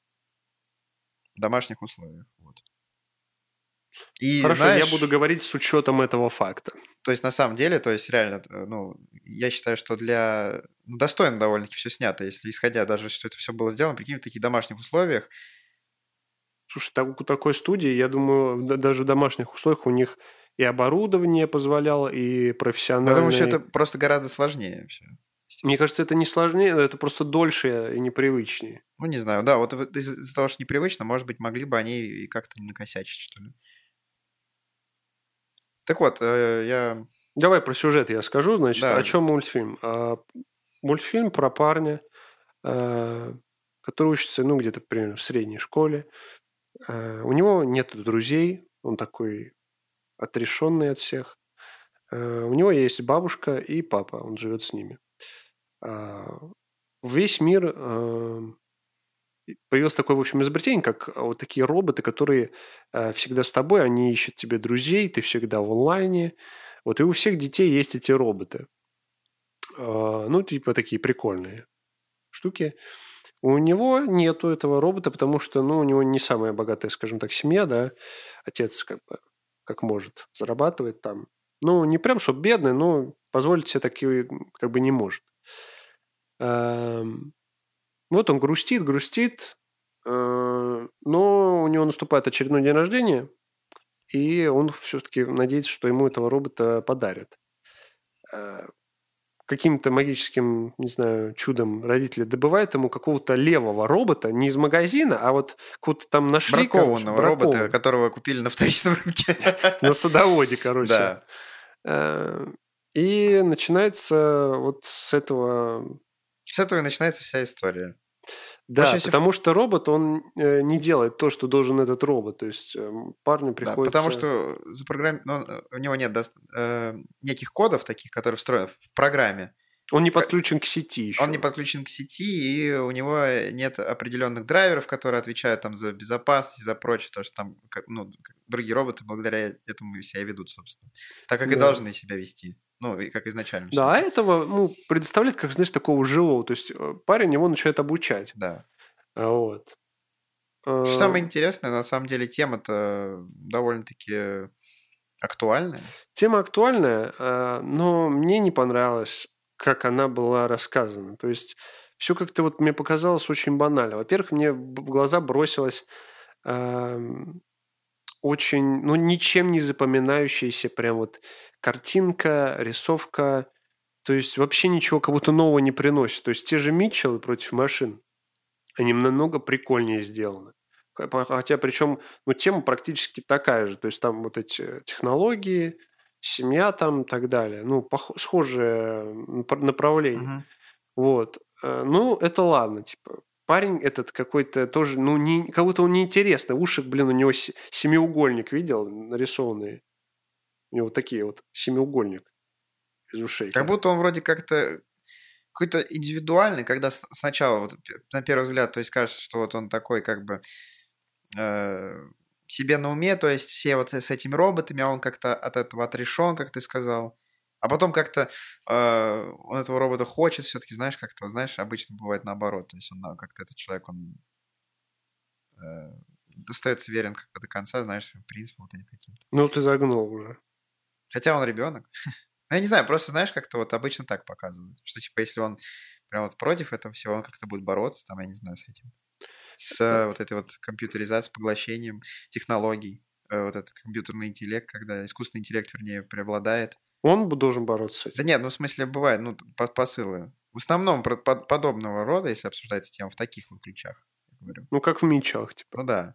В домашних условиях. Вот. И Хорошо, знаешь, я буду говорить с учетом этого факта. то есть на самом деле, то есть реально, э, ну, я считаю, что для... Ну, достойно довольно-таки все снято, если исходя даже, что это все было сделано, прикинь, в таких домашних условиях. Слушай, так, у такой студии, я думаю, да- даже в домашних условиях у них и оборудование позволяло, и Но я думаю, все это профессиональные. просто гораздо сложнее все, Мне естественно. кажется, это не сложнее, это просто дольше и непривычнее. Ну, не знаю, да, вот вот из- из-за того, что непривычно, может быть, могли бы они и как-то не накосячить, что ли. Так вот, э, я... Давай про сюжет я скажу. Значит, о Да, чем мультфильм? А, мультфильм про парня, а, который учится, ну, где-то примерно в средней школе. А, у него нет друзей, он такой отрешенный от всех. А, у него есть бабушка и папа, он живет с ними. А, весь мир а, появилось такое, в общем, изобретение, как а, вот такие роботы, которые а, всегда с тобой, они ищут тебе друзей, ты всегда в онлайне. Вот и у всех детей есть эти роботы. А, ну, типа такие прикольные штуки. У него нету этого робота, потому что, ну, у него не самая богатая, скажем так, семья, да. Отец как бы как может зарабатывает там. Ну, не прям, что бедный, но позволить себе такие как бы не может. Ам, Вот он грустит, грустит, э, но у него наступает очередной день рождения, и он все-таки надеется, что ему этого робота подарят. Э, Каким-то магическим, не знаю, чудом родители добывают ему какого-то левого робота, не из магазина, а вот какого-то там нашли, короче, бракованного робота, бракованного. которого купили на вторичном рынке. На садоводе, короче. Да. Э, И начинается вот с этого. С этого и начинается вся история. Да, Очень все... потому что робот, он э, не делает то, что должен этот робот. То есть э, парню Да, потому приходится. что запрограмм... ну, э, у него нет дост- э, неких кодов таких, которые встроены в программе. Он не Ка- подключен к сети Он не еще. подключен к сети, и у него нет определенных драйверов, которые отвечают там за безопасность и за прочее, то, что там как- ну, как другие роботы благодаря этому себя ведут, собственно. Так как и Да. должны себя вести. Ну, и как изначально все Да, а это. этого ну, предоставляет, как, знаешь, такого живого. То есть э, парень его начинает обучать. Да. А Вот. Что Э, самое интересное, на самом деле, тема-то довольно-таки актуальная. Тема актуальная, э, но мне не понравилось, как она была рассказана. То есть все как-то вот мне показалось очень банально. Во-первых, мне в глаза бросилось эм, очень, ну, ничем не запоминающаяся прям вот картинка, рисовка. То есть вообще ничего как будто нового не приносит. То есть те же Митчеллы против машин, они намного прикольнее сделаны. Х- по- Хотя причем, ну, тема практически такая же. То есть там вот эти технологии, семья там и так далее. Ну, пох- схожее напр- направление. Мгм. Вот. Э, Ну, это ладно, типа. Парень этот какой-то тоже, ну, не, как будто он неинтересный. Уши, блин, у него се- семиугольник, видел, нарисованные? У него такие вот, семиугольник из ушей. Как Как... будто он вроде как-то какой-то индивидуальный, когда с- сначала вот п- на первый взгляд, то есть кажется, что вот он такой как бы э, себе на уме, то есть все вот с этими роботами, а он как-то от этого отрешен, как ты сказал. А потом как-то э, он этого робота хочет все-таки, знаешь, как-то, знаешь, обычно бывает наоборот. То есть он на- как-то этот человек, он э, остается верен как бы до конца, знаешь, своим принципам вот этим каким-то. Ну, ты загнул уже. Хотя он ребенок. Ну, я не знаю, просто, знаешь, как-то вот обычно так показывают. Что, типа, если он прям вот против этого всего, он как-то будет бороться, там, я не знаю, с этим. С Э, э, вот этой вот компьютеризацией, поглощением технологий. Э, Вот этот компьютерный интеллект, когда искусственный интеллект, вернее, преобладает. Он бы должен бороться с Да этим. нет, ну, в смысле, бывает, ну, по- посылы. В основном про- по- подобного рода, если обсуждается тема в таких вот ключах, я говорю. Ну, как в Митчеллах, типа. Ну да.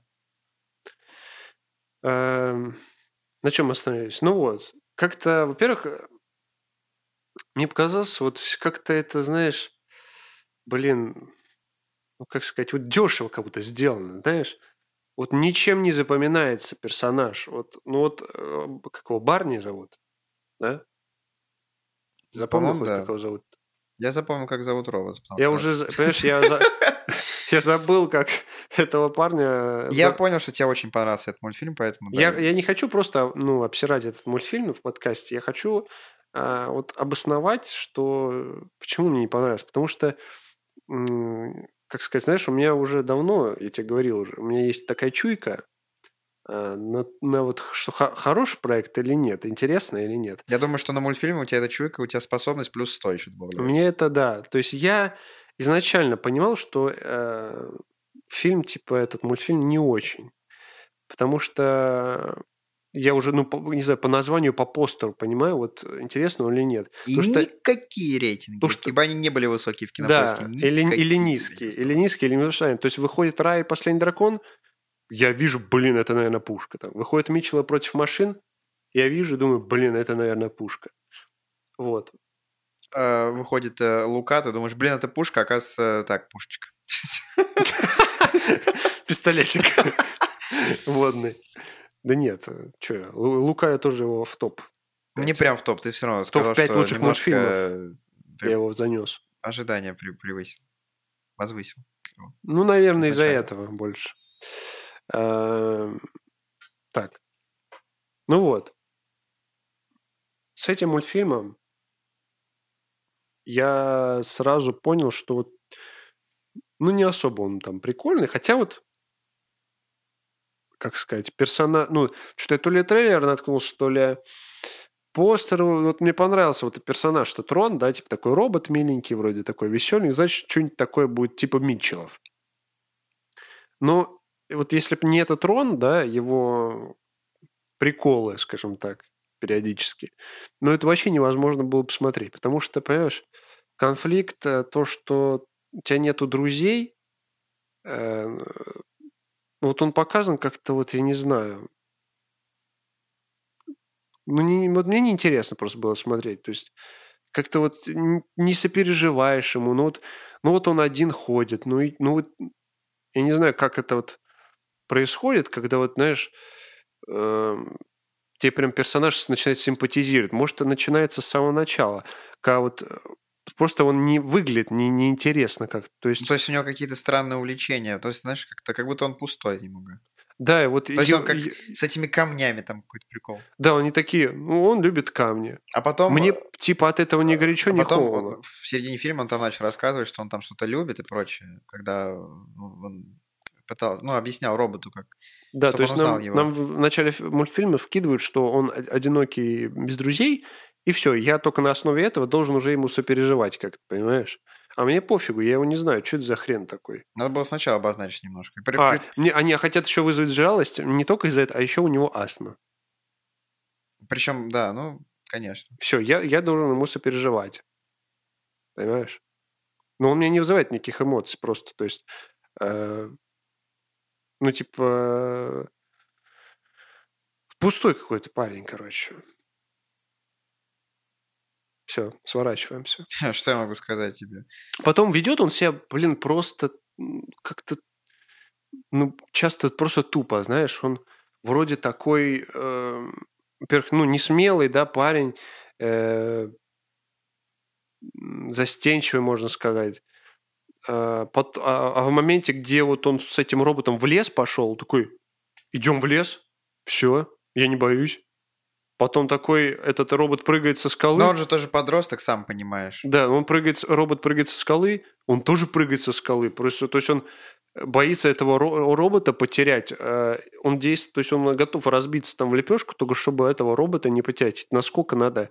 Эм, На чем остановились? Ну вот, как-то, во-первых, э, мне показалось, вот вс- как-то это, знаешь, блин, ну, как сказать, вот дешево как будто сделано, знаешь. Вот ничем не запоминается персонаж. Вот, ну вот, э, как его, Барни зовут, да? Запомнил По-моему, хоть, как да. его зовут? Я запомнил, как зовут робот, потому Я что... уже, за- понимаешь, я, за- я забыл, как этого парня... э, Я за- понял, что тебе очень понравился этот мультфильм, поэтому да. Я, я не хочу просто, ну, обсирать этот мультфильм в подкасте. Я хочу а, вот обосновать, что почему мне не понравилось. Потому что, м, как сказать, знаешь, у меня уже давно, я тебе говорил уже, у меня есть такая чуйка а, на, на вот что хо- хороший проект или нет, интересно или нет. Я думаю, что на мультфильме у тебя эта чуйка, у тебя способность плюс сто еще У добавляет. меня это да. То есть я изначально понимал, что э, фильм, типа этот мультфильм, не очень. потому что я уже, ну, по, не знаю, по названию, по постеру понимаю, вот интересно или нет. И Потому что, никакие рейтинги, потому что, какие бы они ни были высокие в Кинопоиске, да, или, или никакие тебе не низкие, или оставят. низкие, или универсальные. То есть выходит Рай и Последний дракон, я вижу, блин, это, наверное, пушка. Там. Выходит Митчелла против машин, я вижу, думаю, блин, это, наверное, пушка. Вот. Э, Выходит э, Лука, ты думаешь, блин, это пушка, оказывается, так, пушечка. Пистолетик водный. Да нет, что я, Лу- Лука я тоже его в топ Не пять. прям в топ, ты все равно сказал, топ пять что лучших мультфильмов немножко я при- его занес. ожидания при- превысил, возвысил. его Ну, наверное, из-за изначально. этого больше. Эм, Так, ну вот. С этим мультфильмом я сразу понял, что вот, ну, не особо он там прикольный, хотя вот, как сказать, персонаж, ну, что я то ли трейлер наткнулся, то ли постер, вот мне понравился вот этот персонаж, что Трон, да, типа такой робот миленький, вроде такой веселый, значит, что-нибудь такое будет типа Митчеллов. Но вот если бы не этот Трон, да, его приколы, скажем так, периодически, но это вообще невозможно было посмотреть, потому что, понимаешь, конфликт, э, то, что у тебя нету друзей, э, вот он показан как-то вот, я не знаю, ну, не, вот мне неинтересно просто было смотреть, то есть как-то вот н- не сопереживаешь ему, ну вот, ну вот он один ходит, ну, и, ну вот, я не знаю, как это вот происходит, когда вот, знаешь, эм, тебе прям персонаж начинает симпатизировать. Может, это начинается с самого начала, когда вот э, просто он не выглядит не, неинтересно как-то. То Ну, то есть, есть у него какие-то странные увлечения, то есть, знаешь, как-то как будто он пустой немного. да, и вот, То есть он е- как е- с этими камнями там какой-то прикол. да, они такие, ну, он любит камни. А потом, Мне э, типа от этого ни горячо, а ни потом холодно. он- в середине фильма он там начал рассказывать, что он там что-то любит и прочее, когда ну, он пытался, ну, объяснял роботу, как, Да, то чтобы он есть узнал нам, его. нам в начале ф- мультфильма вкидывают, что он о- одинокий, без друзей, и все, я только на основе этого должен уже ему сопереживать как-то, понимаешь? А мне пофигу, я его не знаю, что это за хрен такой. Надо было сначала обозначить немножко. При- А, при- мне, они хотят еще вызвать жалость, не только из-за этого, а еще у него астма. Причем, да, ну, конечно. Все, я, я должен ему сопереживать, понимаешь? Но он мне не вызывает никаких эмоций просто, то есть, э, ну, типа, пустой какой-то парень, короче. Все, сворачиваемся. Что я могу сказать тебе? Потом ведет он себя, блин, просто м, как-то, ну, часто просто тупо, знаешь, он вроде такой, э, во-первых, ну, не смелый, да, парень, э, м, застенчивый, можно сказать. А, пот- а- а в моменте, где вот он с этим роботом в лес пошел, такой, идем в лес, все, я не боюсь. Потом такой, этот робот прыгает со Но скалы, он же тоже подросток, сам понимаешь. да, он прыгает, с- робот прыгает со скалы, он тоже прыгает со скалы. Просто, то есть он боится этого ро- робота потерять. э, Он действует, то есть он готов разбиться там в лепешку, только чтобы этого робота не потерять. Насколько надо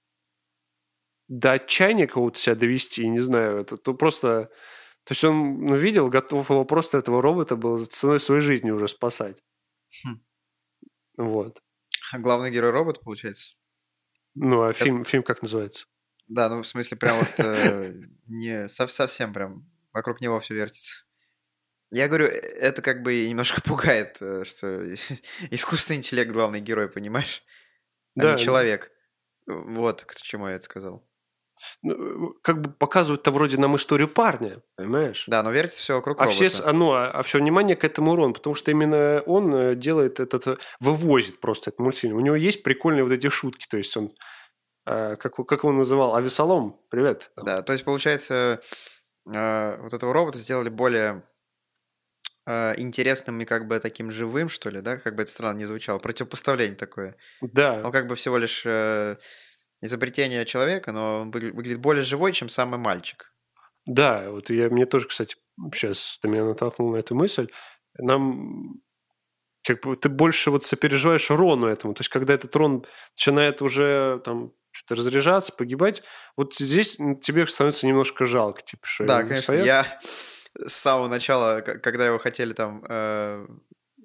до отчаяния кого-то себя довести, не знаю, это то просто... То есть он ну, видел, готов его просто этого робота был ценой своей жизни уже спасать. Хм. Вот. А главный герой робот, получается. Ну, а Ко- фильм, фильм как называется? Да, ну в смысле прям вот э, не сов- совсем прям вокруг него все вертится. Я говорю, э, это как бы и немножко пугает, э, что искусственный интеллект главный герой, понимаешь, а не Да, человек. Вот к чему я это сказал. ну, как бы показывают-то вроде нам историю парня, понимаешь? Да, но вертится все вокруг А все, с- робота. а, ну, а, а все внимание к этому Рон, потому что именно он э, делает этот, э, вывозит просто этот мультфильм. У него есть прикольные вот эти шутки, то есть он, э, как, как его называл, Авесолом, привет. Там. Да, то есть получается, э, вот этого робота сделали более э, интересным и как бы таким живым, что ли, да, как бы это странно не звучало, противопоставление такое. Да, Он как бы всего лишь э, изобретение человека, но он выгля- выглядит более живой, чем самый мальчик. да, вот я, мне тоже, кстати, сейчас ты меня натолкнул на эту мысль. Нам как бы ты больше вот сопереживаешь Рону этому. То есть, когда этот Рон начинает уже там что-то разряжаться, погибать, вот здесь м, тебе становится немножко жалко, типа, что Да, его не конечно, стоят. я с самого начала, к- когда его хотели там э,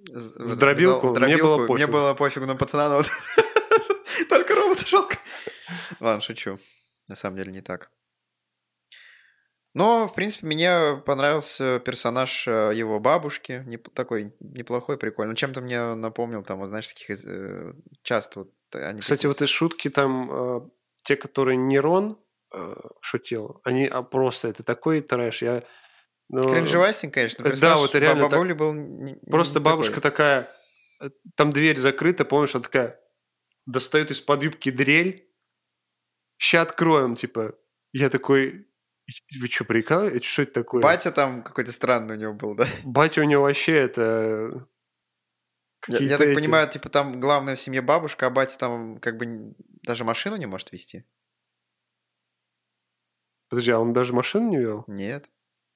З- В в- дробилку, в мне было дробилку. Мне пофиг. было пофигу на пацана. вот. Только робота жалко. Ладно, шучу. На самом деле не так. Но, в принципе, мне понравился персонаж э, его бабушки. Неп- такой неплохой, прикольный. Ну, чем-то мне напомнил, там, вот, знаешь, таких из- э, часто вот они Кстати, такие... вот из шутки там э, те, которые Нерон э, шутил, они а, просто это такой трэш. Я, ну, Кринжевастень, конечно, но э, да, вот персонаж ба- реально так. бабули был не, Просто не бабушка такой. такая, э, там дверь закрыта, помнишь, она такая достает из-под юбки дрель, ща откроем, типа. Я такой, вы что, прикалываете? Что это такое? Батя там какой-то странный у него был, да? Батя у него вообще это... Я, я Какие-то так эти... понимаю, типа там главная в семье бабушка, а батя там как бы н- даже машину не может вести? Подожди, а он даже машину не вел? Нет.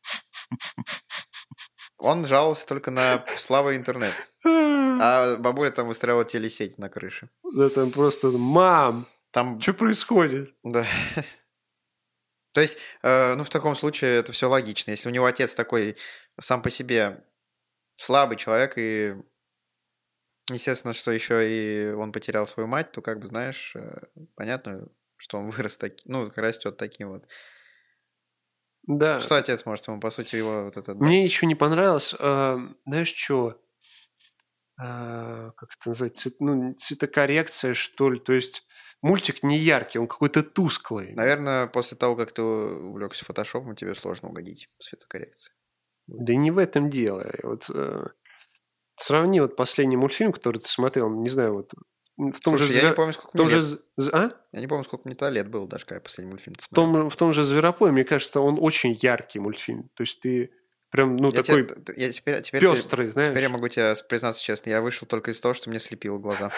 Он жаловался только на слабый интернет. А бабуля там устраивала телесеть на крыше. Да там просто, мам, Там, что происходит? да. То есть, э, ну, в таком случае это все логично. Если у него отец такой сам по себе слабый человек, и, естественно, что еще и он потерял свою мать, то, как бы, знаешь, э, понятно, что он вырос таким, ну, растет таким вот. Да. Что отец может ему, по сути, его вот это Мне дать? еще не понравилось, э, знаешь, что? Э, как это назвать? Цвет- ну, цветокоррекция, что ли? То есть мультик не яркий, он какой-то тусклый. Наверное, после того, как ты увлекся фотошопом, тебе сложно угодить в цветокоррекции. Да не в этом дело. Вот, э, сравни вот последний мультфильм, который ты смотрел, не знаю, вот в том Слушай, же... я не Звер- помню, сколько в том мне же... лет. з- з- А? Я не помню, сколько мне тогда лет было даже, когда я последний мультфильм В смотрел. том, в том же «Зверопой», мне кажется, он очень яркий мультфильм. То есть ты прям, ну, Я такой тебе- т- я теперь, теперь, ты- пестрый, знаешь. теперь я могу тебе признаться честно, я вышел только из-за того, что мне слепило глаза.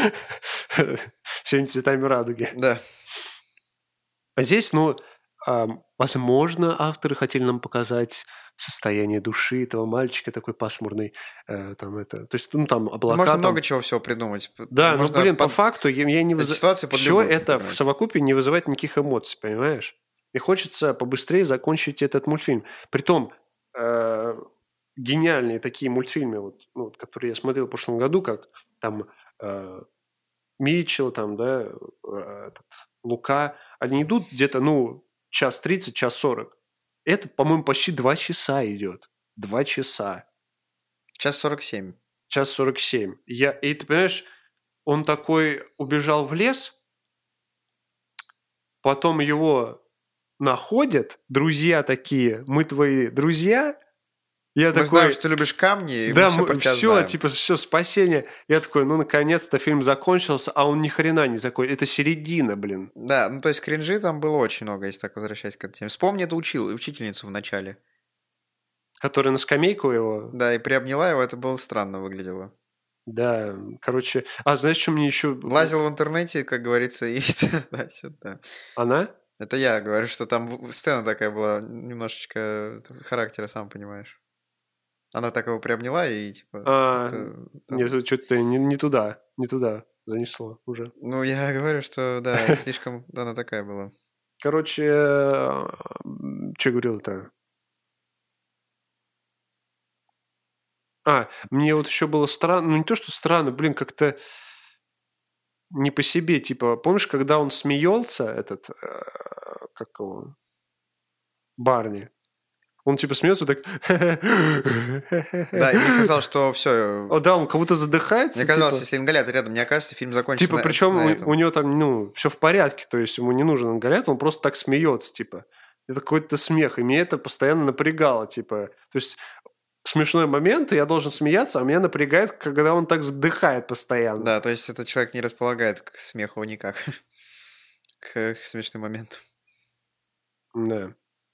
Всеми цветами радуги. Да. А здесь, ну, ам, возможно, авторы хотели нам показать состояние души этого мальчика, такой пасмурный, э, там это, то есть, ну, там Ну, облака, можно там... много чего всего придумать. П- Да, ну, можно блин, по под- факту я, я не эту выз... ситуацию под Все любую это в подогнать. совокупе не вызывает никаких эмоций, понимаешь? И хочется побыстрее закончить этот мультфильм. Притом, э, гениальные такие мультфильмы, вот, ну, вот, которые я смотрел в прошлом году, как там э, Митчелл, там, да, э, этот, Лука, они идут где-то, ну, час тридцать, час сорок. Этот, по-моему, почти два часа идет. Два часа. Час сорок семь. Час сорок семь. Я, и ты понимаешь, он такой убежал в лес, потом его находят, друзья такие, мы твои друзья. Я Мы такой, знаем, что ты любишь камни, и да, мы все про тебя все, знаем. типа, все, спасение. Я такой, ну, наконец-то фильм закончился, а он ни хрена не закончился. Это середина, блин. Да, ну то есть кринжи там было очень много, если так возвращаясь к этой теме. Вспомни эту учил, учительницу в начале. Который на скамейку его... Да, и приобняла его, это было странно выглядело. Да, короче... А знаешь, что мне еще... Лазил в интернете, как говорится, и да. Она? Это я говорю, что там сцена такая была, немножечко характера, сам понимаешь. Она так его приобняла и типа... А, это, там- нет, что-то не, не туда, не туда занесло уже. Ну, я говорю, что да, слишком она такая была. Короче, что говорил-то? А, мне вот еще было странно, ну не то, что странно, блин, как-то не по себе, типа, помнишь, когда он смеялся, этот, э, как его, Барни, он типа смеется так... Да, и мне казалось, что все. О, да, он как будто задыхается. Мне казалось, типа, если ингалятор рядом не окажется, фильм закончится Типа, на, причем на у, этом. у него там, ну, все в порядке, то есть ему не нужен ингалятор, он просто так смеется, типа. Это какой-то смех, и меня это постоянно напрягало, типа. То есть смешной момент, и я должен смеяться, а меня напрягает, когда он так вздыхает постоянно. Да, то есть этот человек не располагает к смеху никак. К смешным моментам. Да.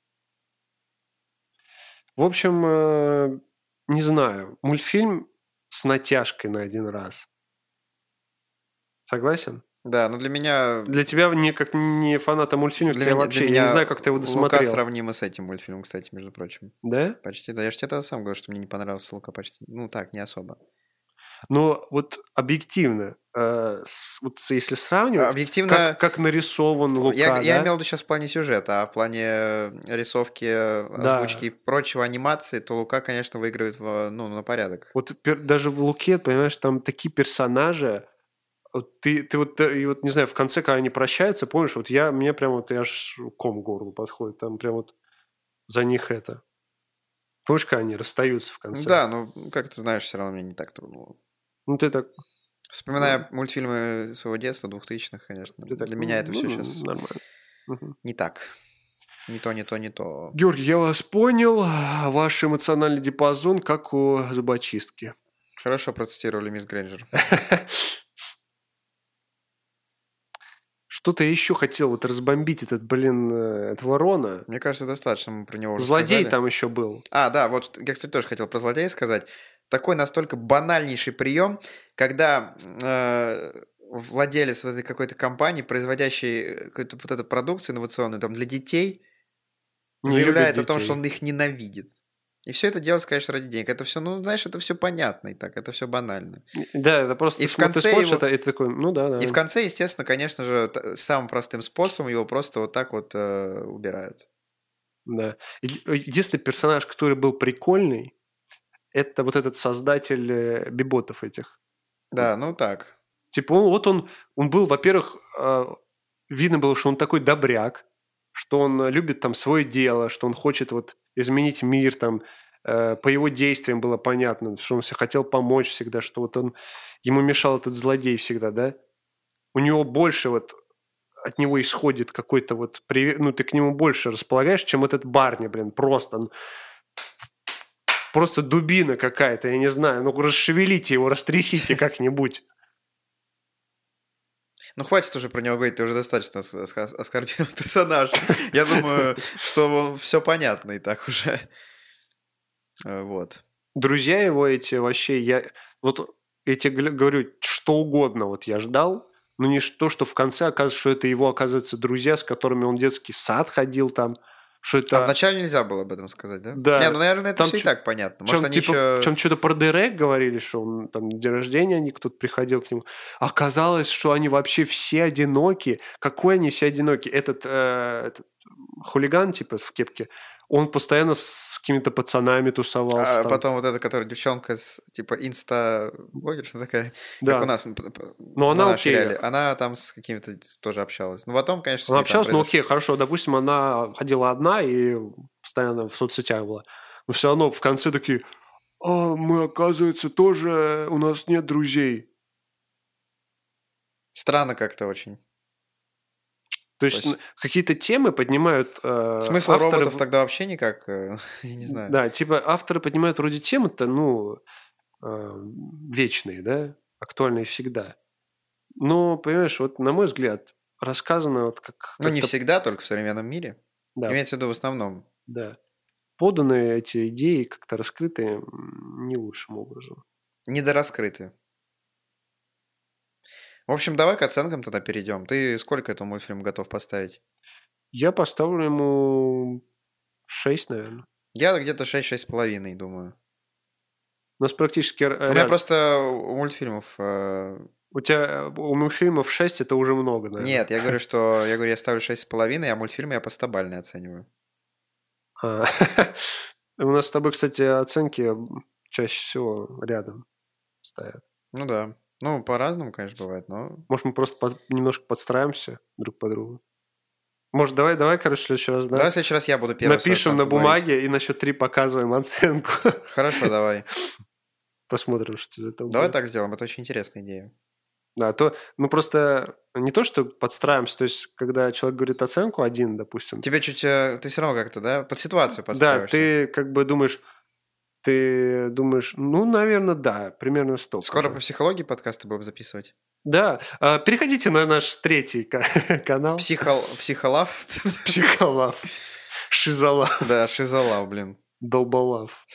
В общем, э, не знаю, мультфильм с натяжкой на один раз. Согласен? Да, но для меня... Для тебя, не как не фаната мультфильмов, Для тебя меня, вообще, для я меня не знаю, как ты его Лука досмотрел. сравнимо с этим мультфильмом, кстати, между прочим. Да? Почти, да. Я же тебе тогда сам говорю, что мне не понравился Лука почти. Ну так, не особо. Но вот объективно, э, с- вот с- если сравнивать, Объективно, как, как нарисован Лука, я, я да? имел в виду сейчас в плане сюжета, а в плане э, рисовки, э, озвучки и Да. прочего анимации, то Лука, конечно, выигрывает в, ну, на порядок. Вот пер- даже в Луке, понимаешь, там такие персонажи. Вот ты, ты вот, э, и вот, не знаю, в конце, когда они прощаются, помнишь, вот я, мне прям вот, я аж ком к горлу подходит, там прям вот за них это. Помнишь, когда они расстаются в конце? Да, ну, как ты знаешь, все равно мне не так трудно было. Ну, ты так, Вспоминая мультфильмы своего детства, двухтысячных, конечно, ты так, для меня ну, это ну, все сейчас нормально. Мгм. не так. Не то, не то, не то. Георгий, я вас понял. Ваш эмоциональный диапазон, как у зубочистки. Хорошо процитировали мисс Грейнджер. Что-то я еще хотел вот разбомбить этот, блин, э, этого Рона. Мне кажется, достаточно мы про него уже Злодей сказали. там еще был. А, да, вот я, кстати, тоже хотел про злодея сказать. Такой настолько банальнейший прием, когда э, владелец вот этой какой-то компании, производящей какую-то вот эту продукцию инновационную там, для детей, Не заявляет любит о том, детей. что он их ненавидит. И все это делается, конечно, ради денег. Это все, ну, знаешь, это все понятно и так, это все банально. Да, это просто И ты в смо- ты конце смотришь его- это, и ты такой, ну да, да. И в конце, естественно, конечно же, т- самым простым способом его просто вот так вот э, убирают. Да. Еди- Единственный персонаж, который был прикольный, это вот этот создатель э, биботов этих. Да, ну так. Типа, он, вот он, он был, во-первых, э, видно было, что он такой добряк, что он э, любит там свое дело, что он хочет вот изменить мир, там, э, по его действиям было понятно, что он все хотел помочь всегда, что вот он, ему мешал этот злодей всегда, да? У него больше вот от него исходит какой-то вот, приве- ну, ты к нему больше располагаешь, чем этот Барни, блин, просто, ну, просто дубина какая-то, я не знаю, ну, расшевелите его, растрясите как-нибудь. Ну, хватит уже про него говорить, ты уже достаточно ос- ос- оскорбил персонаж. Я думаю, что все понятно и так уже. Э, Вот. Друзья его эти вообще, я вот я тебе гля- говорю, что угодно вот я ждал, но не то, что в конце оказывается, что это его, оказывается, друзья, с которыми он в детский сад ходил там, что А это... вначале нельзя было об этом сказать, да? Да. Не, ну, наверное, это Там все и чё- так понятно. Может, Чем, они типа, еще... чем что-то про Дерек говорили, что он там на день рождения, они кто-то приходил к нему. Оказалось, что они вообще все одиноки. Какой они все одиноки? Этот, э, этот хулиган, типа, в кепке, он постоянно с какими-то пацанами тусовался. А там. потом вот эта, которая девчонка, с, типа, инста-блогер, что такая, Да. как у нас п- п- Но на она нашей окей. реале. Она там с какими-то тоже общалась. Ну, потом, конечно, с Она ней там общалась, ну произошло- окей, хорошо, допустим, она ходила одна и постоянно в соцсетях была. Но все равно в конце такие, а, мы, оказывается, тоже, у нас нет друзей. Странно как-то очень. То есть, То есть- н- какие-то темы поднимают э, Смысл авторы роботов в- тогда вообще никак, э, я не знаю. Да, типа авторы поднимают вроде темы-то, ну, э, вечные, да, актуальные всегда. Но, понимаешь, вот на мой взгляд, рассказано вот как... Ну, не как-то- всегда, только в современном мире. Да, Имеется в виду в основном. да. Поданы эти идеи как-то раскрыты м, не лучшим образом. Недораскрыты. В общем, давай к оценкам тогда перейдем. Ты сколько этому мультфильму готов поставить? Я поставлю ему шесть, наверное. Я где-то шесть-шесть с половиной, думаю. У нас практически р- У меня ряд- просто у мультфильмов... э, У тебя у мультфильмов шесть это уже много, наверное. Нет, я говорю, что я говорю, я ставлю шесть с половиной, а мультфильмы я по стабальной оцениваю. А, У нас с тобой, кстати, оценки чаще всего рядом стоят. Ну да. Ну, по-разному, конечно, бывает, но... Может, мы просто под- немножко подстраиваемся друг по другу. Может, давай, давай, короче, в следующий раз, да? Давай в следующий раз я буду первый свою Напишем на оценку говорить. бумаге и на счет три показываем оценку. Хорошо, давай. Посмотрим, что из этого Давай будет. так сделаем, это очень интересная идея. Да, то мы просто не то, что подстраиваемся, то есть, когда человек говорит оценку один, допустим, Тебе чуть... э, Ты все равно как-то, да, под ситуацию да, подстраиваешься. ты как бы думаешь, ты думаешь, ну, наверное, да, примерно столько. Скоро же. по психологии подкасты будем записывать. Да, а, переходите на наш третий ка- канал. Психол... Психолав? Психолав. Шизолав. Да, шизолав, блин. Долболав.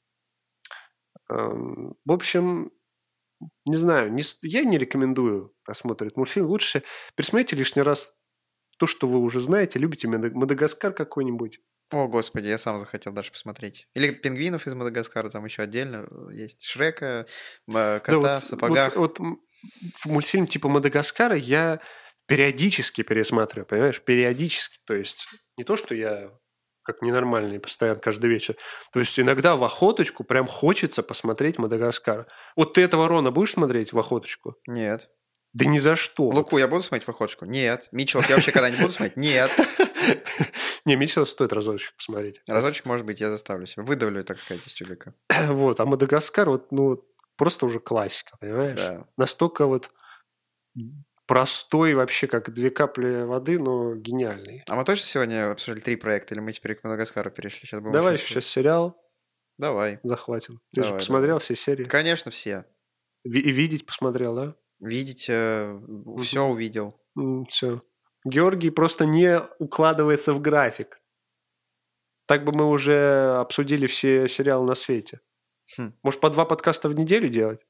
Эм, В общем, не знаю, не с- я не рекомендую просмотреть мультфильм. Лучше пересмотрите лишний раз то, что вы уже знаете. Любите Мада- Мадагаскар какой-нибудь. О, господи, я сам захотел даже посмотреть. Или пингвинов из Мадагаскара, там еще отдельно есть Шрека, м, Да, кота вот, в вот, сапогах. вот м, в мультфильм типа Мадагаскара я периодически пересматриваю, понимаешь? Периодически. То есть не то, что я как ненормальный постоянно каждый вечер. То есть иногда в охоточку прям хочется посмотреть Мадагаскар. Вот ты этого Рона будешь смотреть в охоточку? Нет. Да ни за что. Луку Вот. я буду смотреть в охоточку? Нет. Митчеллов я вообще когда-нибудь буду смотреть? Нет. Не, Митчелла стоит разочек посмотреть. Разочек, может быть, я заставлю себя. Выдавлю, так сказать, из тюбика. Вот, а Мадагаскар, вот, ну, просто уже классика, понимаешь? Да. Настолько вот простой вообще, как две капли воды, но гениальный. А мы точно сегодня обсуждали три проекта, или мы теперь к Мадагаскару перешли? Сейчас будем Давай вообще сейчас сериал Давай. захватим. Ты же Давай, посмотрел давай. все серии? Конечно, все. Ви- И видеть посмотрел, да? Видеть, э, все увидел. Все. Георгий просто не укладывается в график. Так бы мы уже обсудили все сериалы на свете. Хм. Может, по два подкаста в неделю делать?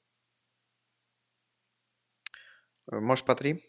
Может, по три?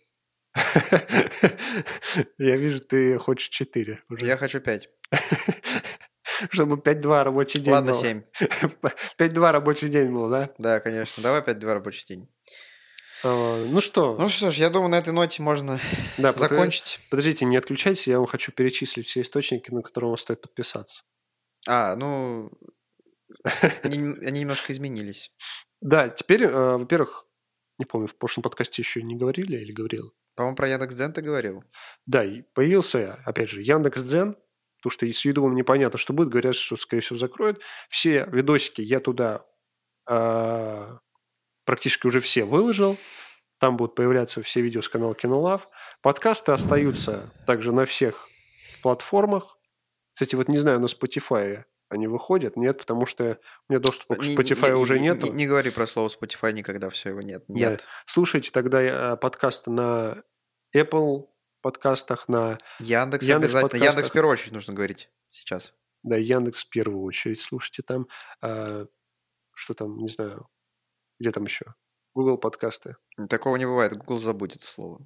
Я вижу, ты хочешь четыре уже. Я хочу пять. Чтобы пять-два рабочий день Ладно, был. семь. пять-два рабочий день был, да? Да, конечно. Давай пять-два рабочий день. А, ну что? Ну что ж, я думаю, на этой ноте можно Да, подожди- закончить. Подождите, не отключайтесь, я вам хочу перечислить все источники, на которые вам стоит подписаться. А, ну, они, они немножко изменились. Да, теперь, э, во-первых, не помню, в прошлом подкасте еще не говорили или говорил. По-моему, про Яндекс.Дзен ты говорил. Да, и появился, опять же, Яндекс.Дзен, потому что и с Ютубом непонятно, что будет, говорят, что, скорее всего, закроют. Все видосики я туда э, практически уже все выложил. Там будут появляться все видео с канала Кинолав. Подкасты остаются также на всех платформах. Кстати, вот не знаю, на Spotify они выходят, нет, потому что у меня доступа к Не- Spotify не- уже не- нет. Не, не говори про слово Spotify никогда, все его нет. Да. Нет. Слушайте тогда э, подкасты на Apple подкастах, на Яндекс, Яндекс обязательно. подкастах. Яндекс в первую очередь нужно говорить сейчас. Да, Яндекс в первую очередь. Слушайте там, э, что там, не знаю, где там еще? Google подкасты. Такого не бывает. Google забудет это слово.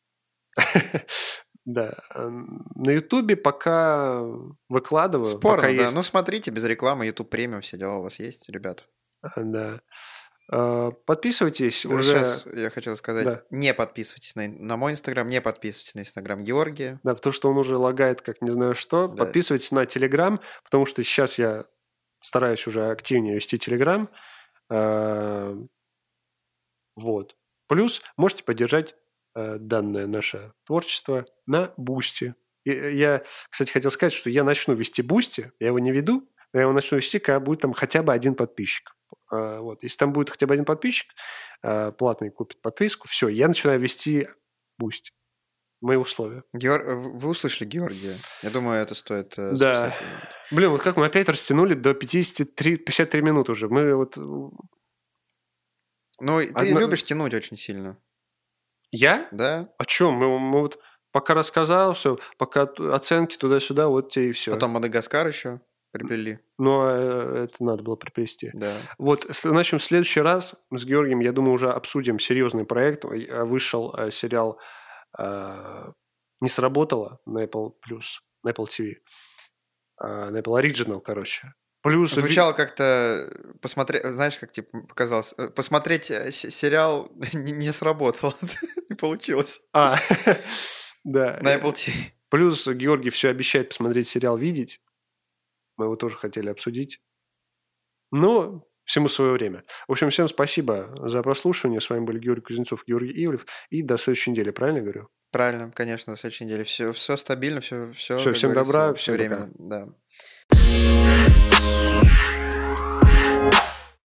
Да. э, На Ютубе пока выкладываю. Спорно, пока да. есть. Ну, смотрите, без рекламы, YouTube премиум, все дела у вас есть, ребят. Да. Э, Подписывайтесь Да, уже. Сейчас я хотел сказать, Да. не подписывайтесь на, на мой инстаграм, не подписывайтесь на инстаграм Георгия. Да, потому что он уже лагает, как не знаю что. Да. Подписывайтесь на Телеграм, потому что сейчас я стараюсь уже активнее вести Телеграм. Э, Вот. Плюс можете поддержать э, данное наше творчество на Бусти. Я, кстати, хотел сказать, что я начну вести Бусти. Я его не веду, но я его начну вести, когда будет там хотя бы один подписчик. Э, Вот. Если там будет хотя бы один подписчик, э, платный купит подписку, все, я начинаю вести Бусти. Мои условия. Геор- Вы услышали Георгия? Я думаю, это стоит э, Да. записать. Блин, вот как мы опять растянули до пятьдесят три, пятьдесят три минуты уже. Мы вот... Ну, ты Одна- любишь тянуть очень сильно, Я? да? О чем? Мы, мы вот пока рассказал все, пока т- оценки туда-сюда, вот тебе и все. Потом Мадагаскар еще приплели. Но э, это надо было приплести. Да. Вот, с- начнем в следующий раз с Георгием, я думаю, уже обсудим серьезный проект. Э, Вышел э, сериал э, «Не сработало» на Apple+, на Apple ти ви. Э, На Apple Original, короче. Плюс... Звучало как-то посмотреть, знаешь, как типа показалось, э, посмотреть э, с- сериал не, не сработало, не получилось. А, да. На Apple ти ви. Плюс Георгий все обещает посмотреть сериал «Видеть». Мы его тоже хотели обсудить. Но всему свое время. В общем, всем спасибо за прослушивание. С вами были Георгий Кузнецов, Георгий Ивлев. И до следующей недели, правильно я говорю? Правильно, конечно, на следующей неделе. Все, все стабильно, все, все. Всё, всем добра, всем время. Да.